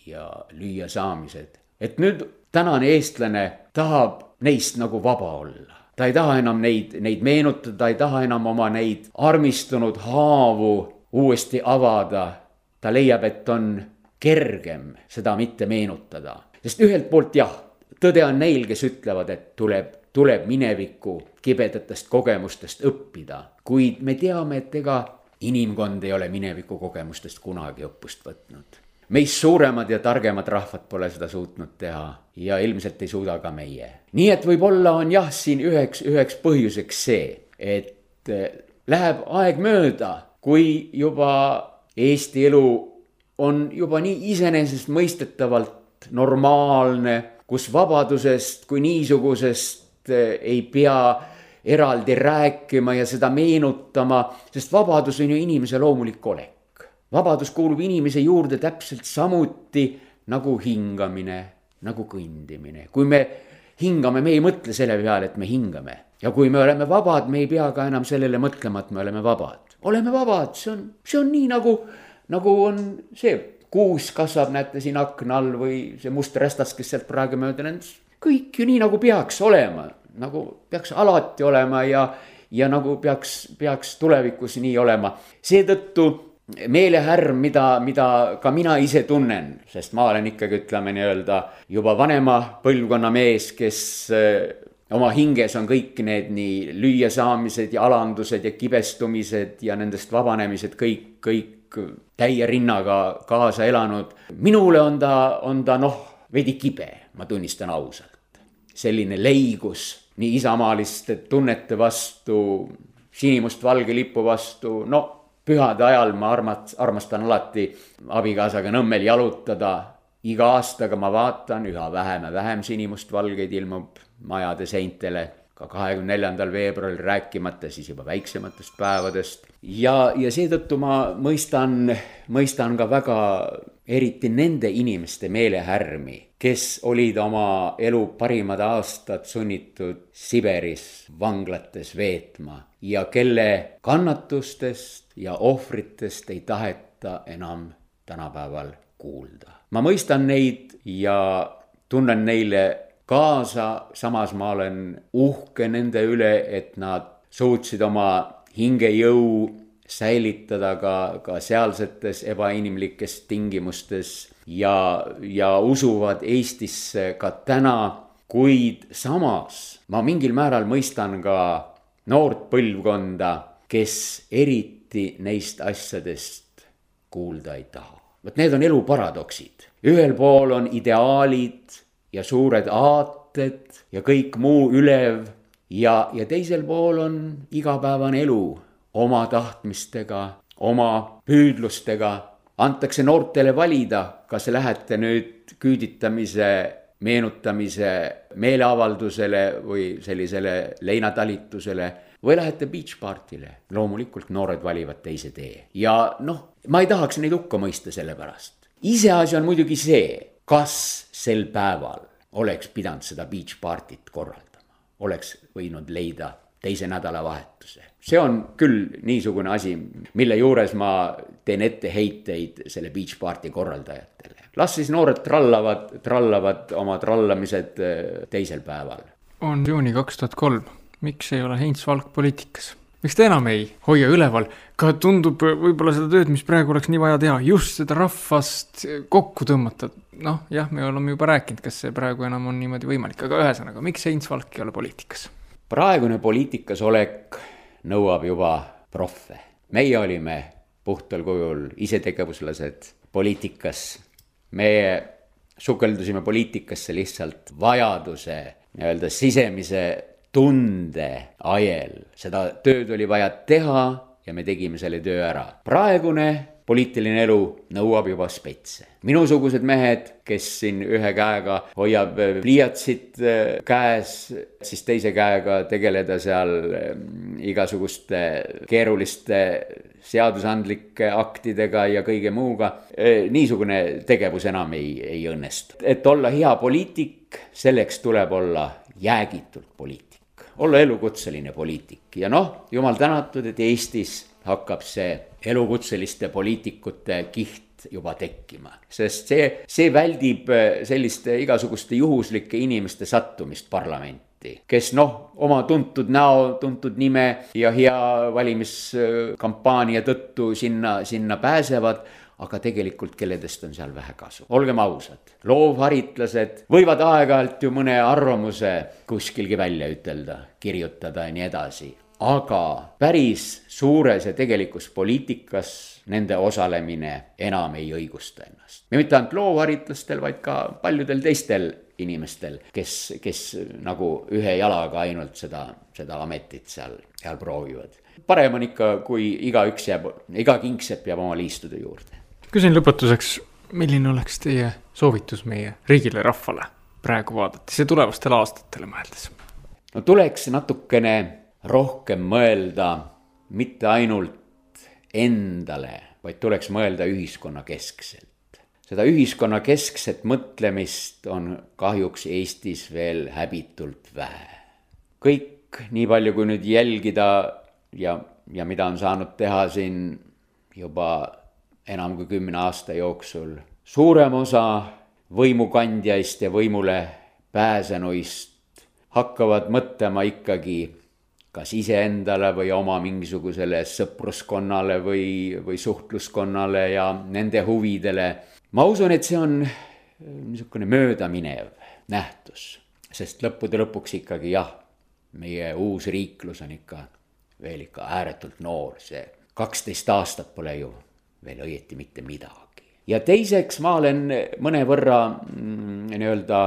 Speaker 5: lüüa saamised. Et nüüd tänane eestlane tahab neist nagu vaba olla. Ta ei taha enam neid meenutada, ta ei taha enam oma neid armistunud haavu uuesti avada. Ta leiab, et on kergem seda mitte meenutada. Sest ühelt poolt jah, tõde on neil, kes ütlevad, et tuleb mineviku kibedatest kogemustest õppida. Kuid me teame, et ega inimkond ei ole mineviku kogemustest kunagi õppust võtnud. Meist suuremad ja targemad rahvad pole seda suutnud teha ja ilmselt ei suuda ka meie. Nii et võib-olla on jah siin üheks põhjuseks see, et läheb aeg mööda, kui juba Eesti elu on juba nii iseenesest mõistetavalt normaalne, kus vabadusest kui niisugusest ei pea eraldi rääkima ja seda meenutama, sest vabadus on ju inimese loomulik olek. Vabadus kuulub inimese juurde täpselt samuti nagu hingamine, nagu kõndimine. Kui me hingame, me ei mõtle selle peale, et me hingame. Ja kui me oleme vabad, me ei pea ka enam sellele mõtlema, et me oleme vabad. Oleme vabad, see on nii nagu on see kuus kasvab, näete siin akna all või see must rästas, kes sealt praegu mööda nendes. Kõik ju nii nagu peaks olema, nagu peaks alati olema ja nagu peaks tulevikus nii olema. Seetõttu meelehärm, mida ka mina ise tunnen, sest ma olen ikkagi, ütleme nii-öelda juba vanema põlvkonna mees, kes oma hinges on kõik need nii lüüa saamised ja alandused ja kibestumised ja nendest vabanemised kõik täie rinnaga kaasa elanud. Minule on ta veidi kibe, ma tunnistan ausalt. Selline leigus nii isamaaliste tunnete vastu, sinimust-valge lipu vastu, pühade ajal ma armastan alati abikaasaga Nõmmel jalutada. Iga aastaga ma vaatan, üha vähem ja vähem sinimust-valgeid ilmub majade seintele. Ka 24. veebruaril rääkimata siis juba väiksematest päevadest. Ja seetõttu ma mõistan ka väga eriti nende inimeste meelehärmi, kes olid oma elu parimad aastad sunnitud Siberis vanglates veetma ja kelle kannatustest ja ohvritest ei taheta enam tänapäeval kuulda. Ma mõistan neid ja tunnen neile kaasa, samas ma olen uhke nende üle, et nad suutsid oma hingejõu säilitada ka sealsetes ebainimlikes tingimustes ja usuvad Eestisse ka täna, kuid samas ma mingil määral mõistan ka noort põlvkonda, kes eriti neist asjadest kuulda ei taha. Need on elu paradoksid. Ühel pool on ideaalid ja suured aated ja kõik muu ülev ja teisel pool on igapäevane elu oma tahtmistega, oma püüdlustega. Antakse noortele valida, kas lähete nüüd küüditamise, meenutamise meeleavaldusele või sellisele leinatalitusele või lähete beach party'le. Loomulikult noored valivad teise tee. Ja noh, ma ei tahaks neid hukka mõista selle pärast. Iseasi on muidugi see, kas sel päeval oleks pidanud seda beach party't korraldama. Oleks võinud leida teise nädalavahetuse. See on küll niisugune asi, mille juures ma teen etteheiteid selle beach party korraldajatele. Las siis noored trallavad oma trallamised teisel päeval.
Speaker 3: On juuni 2003. Miks ei ole Heinz Valk poliitikas? Miks ta enam ei hoia üleval? Ka tundub võib-olla seda tööd, mis praegu oleks nii vaja teha, just seda rahvast kokku tõmmata. Noh, jah, me oleme juba rääkinud, kas see praegu enam on niimoodi võimalik, aga ühesõnaga, miks Heinz Valk ei ole poliitikas?
Speaker 5: Praegune poliitikas olek nõuab juba proffe. Meie olime puhtal kujul isetegevuslased poliitikas. Meie sukeldusime poliitikasse lihtsalt vajaduse, nii-öelda sisemise tunde ajel. Seda tööd oli vaja teha ja me tegime selle töö ära. Praegune poliitiline elu nõuab juba spetse. Minusugused mehed, kes siin ühe käega hoiab pliiatsit käes, siis teise käega tegeleda seal igasuguste keeruliste seadusandlike aktidega ja kõige muuga. Niisugune tegevus enam ei õnnestu. Et olla hea poliitik, selleks tuleb olla jäägitult poliitik. Olla elukutseline poliitik. Ja noh, jumal tänatud, et Eestis hakkab see elukutseliste poliitikute kiht juba tekkima. Sest see väldib selliste igasuguste juhuslike inimeste sattumist parlamenti, kes noh, oma tuntud näo, tuntud nime ja hea valimiskampaania tõttu sinna pääsevad, aga tegelikult kelledest on seal vähe kasu. Olgem ausad, loovharitlased võivad aeg-ajalt ju mõne arvamuse kuskilgi välja ütelda, kirjutada ja nii edasi. Aga päris suures ja tegelikus poliitikas nende osalemine enam ei õigusta ennast. Ja mitte ainult loovharitlastel, vaid ka paljudel teistel inimestel, kes nagu ühe jalaga ainult seda ametit seal proovivad. Parem on ikka, kui iga kingsepp jääb oma liistude juurde.
Speaker 3: Küsin lõpetuseks, milline oleks teie soovitus meie riigile, rahvale praegu vaadates ja tulevastele aastatele mõeldes?
Speaker 5: No tuleks natukene rohkem mõelda mitte ainult endale, vaid tuleks mõelda ühiskonna keskselt. Seda ühiskonna keskset mõtlemist on kahjuks Eestis veel häbitult vähe. Kõik nii palju, kui nüüd jälgida ja mida on saanud teha siin juba enam kui 10 aasta jooksul. Suurem osa võimukandjaist ja võimule pääsenuist hakkavad mõtlema ikkagi kas iseendale või oma mingisugusele sõpruskonnale või suhtluskonnale ja nende huvidele. Ma usun, et see on niisugune möödaminev nähtus, sest lõppude lõpuks ikkagi jah, meie uus riiklus on ikka ääretult noor, see 12 aastat pole ju veel õieti mitte midagi. Ja teiseks ma olen mõnevõrra nii-öelda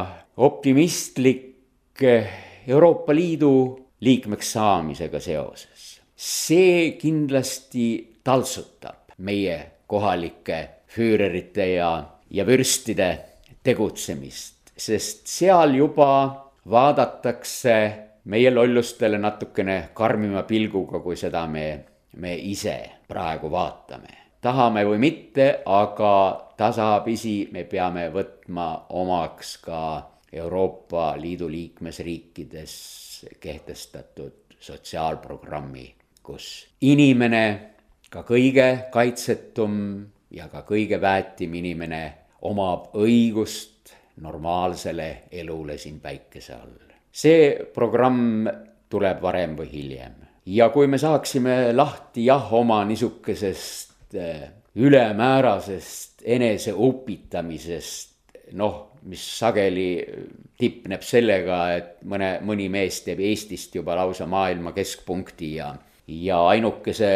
Speaker 5: optimistlik Euroopa Liidu liikmeks saamisega seoses. See kindlasti taltsutab meie kohalike füürerite ja vürstide tegutsemist, sest seal juba vaadatakse meie lollustele natukene karmima pilguga, kui seda me ise praegu vaatame. Tahame või mitte, aga tasapisi me peame võtma omaks ka Euroopa Liidu liikmesriikides kehtestatud sotsiaalprogrammi, kus inimene, ka kõige kaitsetum ja ka kõige väetim inimene omab õigust normaalsele elule siin päikese all. See programm tuleb varem või hiljem. Ja kui me saaksime lahti oma niisugusest ülemäärasest eneseupitamisest, mis sageli tipneb sellega, et mõni mees teeb Eestist juba lausa maailma keskpunkti ja ainukese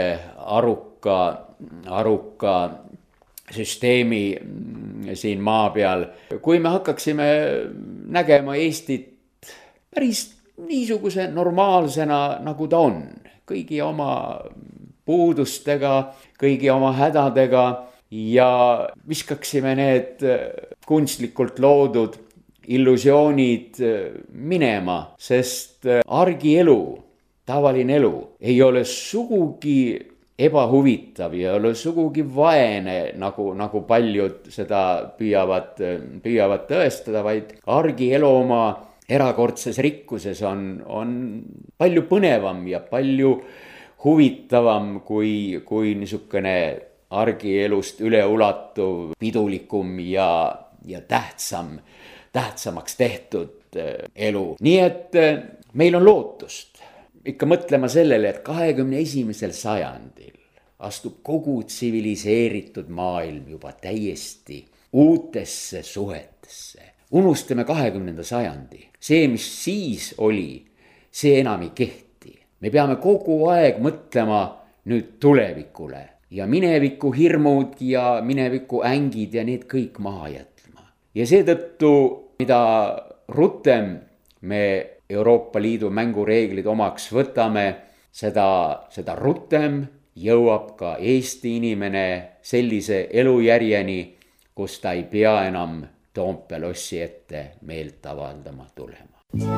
Speaker 5: aruka süsteemi siin maa peal. Kui me hakkaksime nägema Eestit päris niisuguse normaalsena, nagu ta on, kõigi oma puudustega, kõigi oma hädadega ja viskaksime need kunstlikult loodud illusioonid minema, sest argielu tavaline elu ei ole sugugi ebahuvitav ja ei ole sugugi vaene, nagu paljud seda püüavad tõestada, vaid argielu oma erakordses rikkuses on palju põnevam ja palju huvitavam kui niisugune argielust üleulatuv, pidulikum ja tähtsamaks tehtud elu. Nii et meil on lootust ikka mõtlema sellele, et 21. sajandil astub kogu tsiviliseeritud maailm juba täiesti uutesse suhetesse. Unustame 20. sajandi. See, mis siis oli, see enam ei kehti. Me peame kogu aeg mõtlema nüüd tulevikule ja mineviku hirmud ja mineviku ängid ja need kõik maha jätma. Ja seetõttu, mida rutem me Euroopa Liidu mängureeglid omaks võtame, seda rutem jõuab ka Eesti inimene sellise elujärjeni, kus ta ei pea enam Toompea lossi ette meelt avaldama tulema.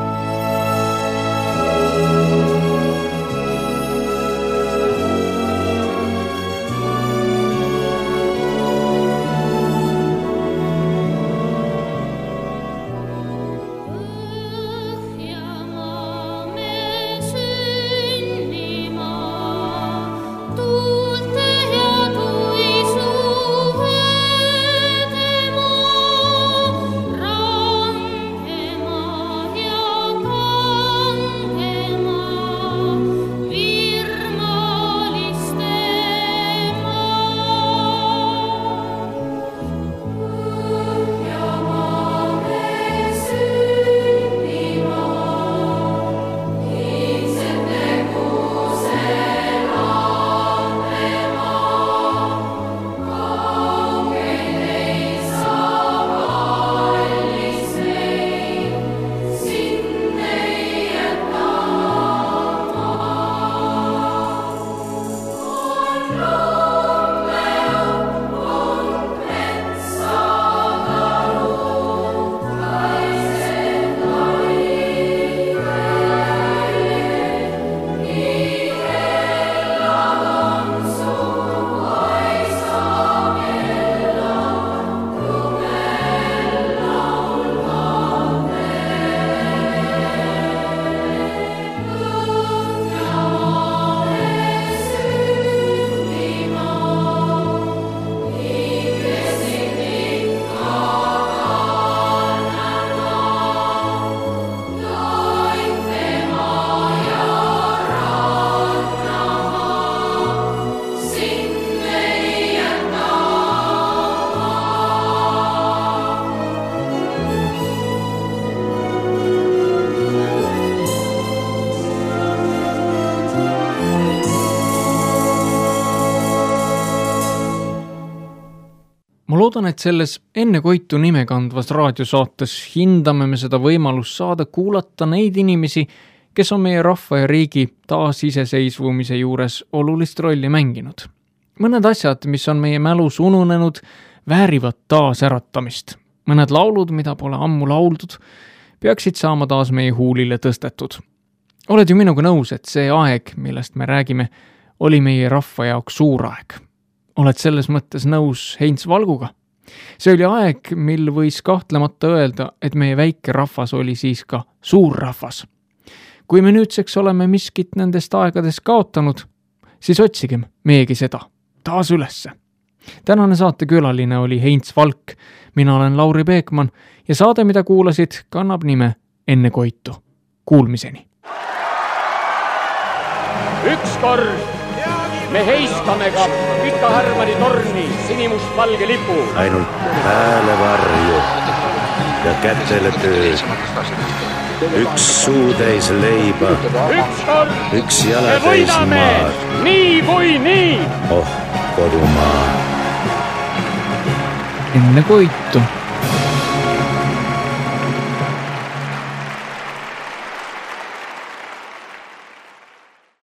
Speaker 3: Ma loodan, et selles enne Koitu nime kandvas raadiosaates hindame me seda võimalust saada kuulata neid inimesi, kes on meie rahva ja riigi taasiseseisvumise juures olulist rolli mänginud. Mõned asjad, mis on meie mälus ununenud, väärivad taasäratamist. Mõned laulud, mida pole ammu lauldud, peaksid saama taas meie huulile tõstetud. Oled ju minuga nõus, et see aeg, millest me räägime, oli meie rahva jaoks suur aeg. Oled selles mõttes nõus Heinz Valguga? See oli aeg, mil võis kahtlemata öelda, et meie väike rahvas oli siis ka suur rahvas. Kui me nüüdseks oleme miskit nendest aegades kaotanud, siis otsigem meiegi seda taas ülesse. Tänane saate külaline oli Heinz Valk, mina olen Lauri Peekman ja saade, mida kuulasid, kannab nime Enne Koitu. Kuulmiseni!
Speaker 1: Ükskord me heiskame ka Pika Härmani torni sinimustvalge lipu.
Speaker 2: Ainult päelevarju ja kätele tööd. Üks suutäis leiba, üks jalatäis maad.
Speaker 1: Nii kui nii!
Speaker 2: Oh, kodumaa.
Speaker 3: Enne Koitu.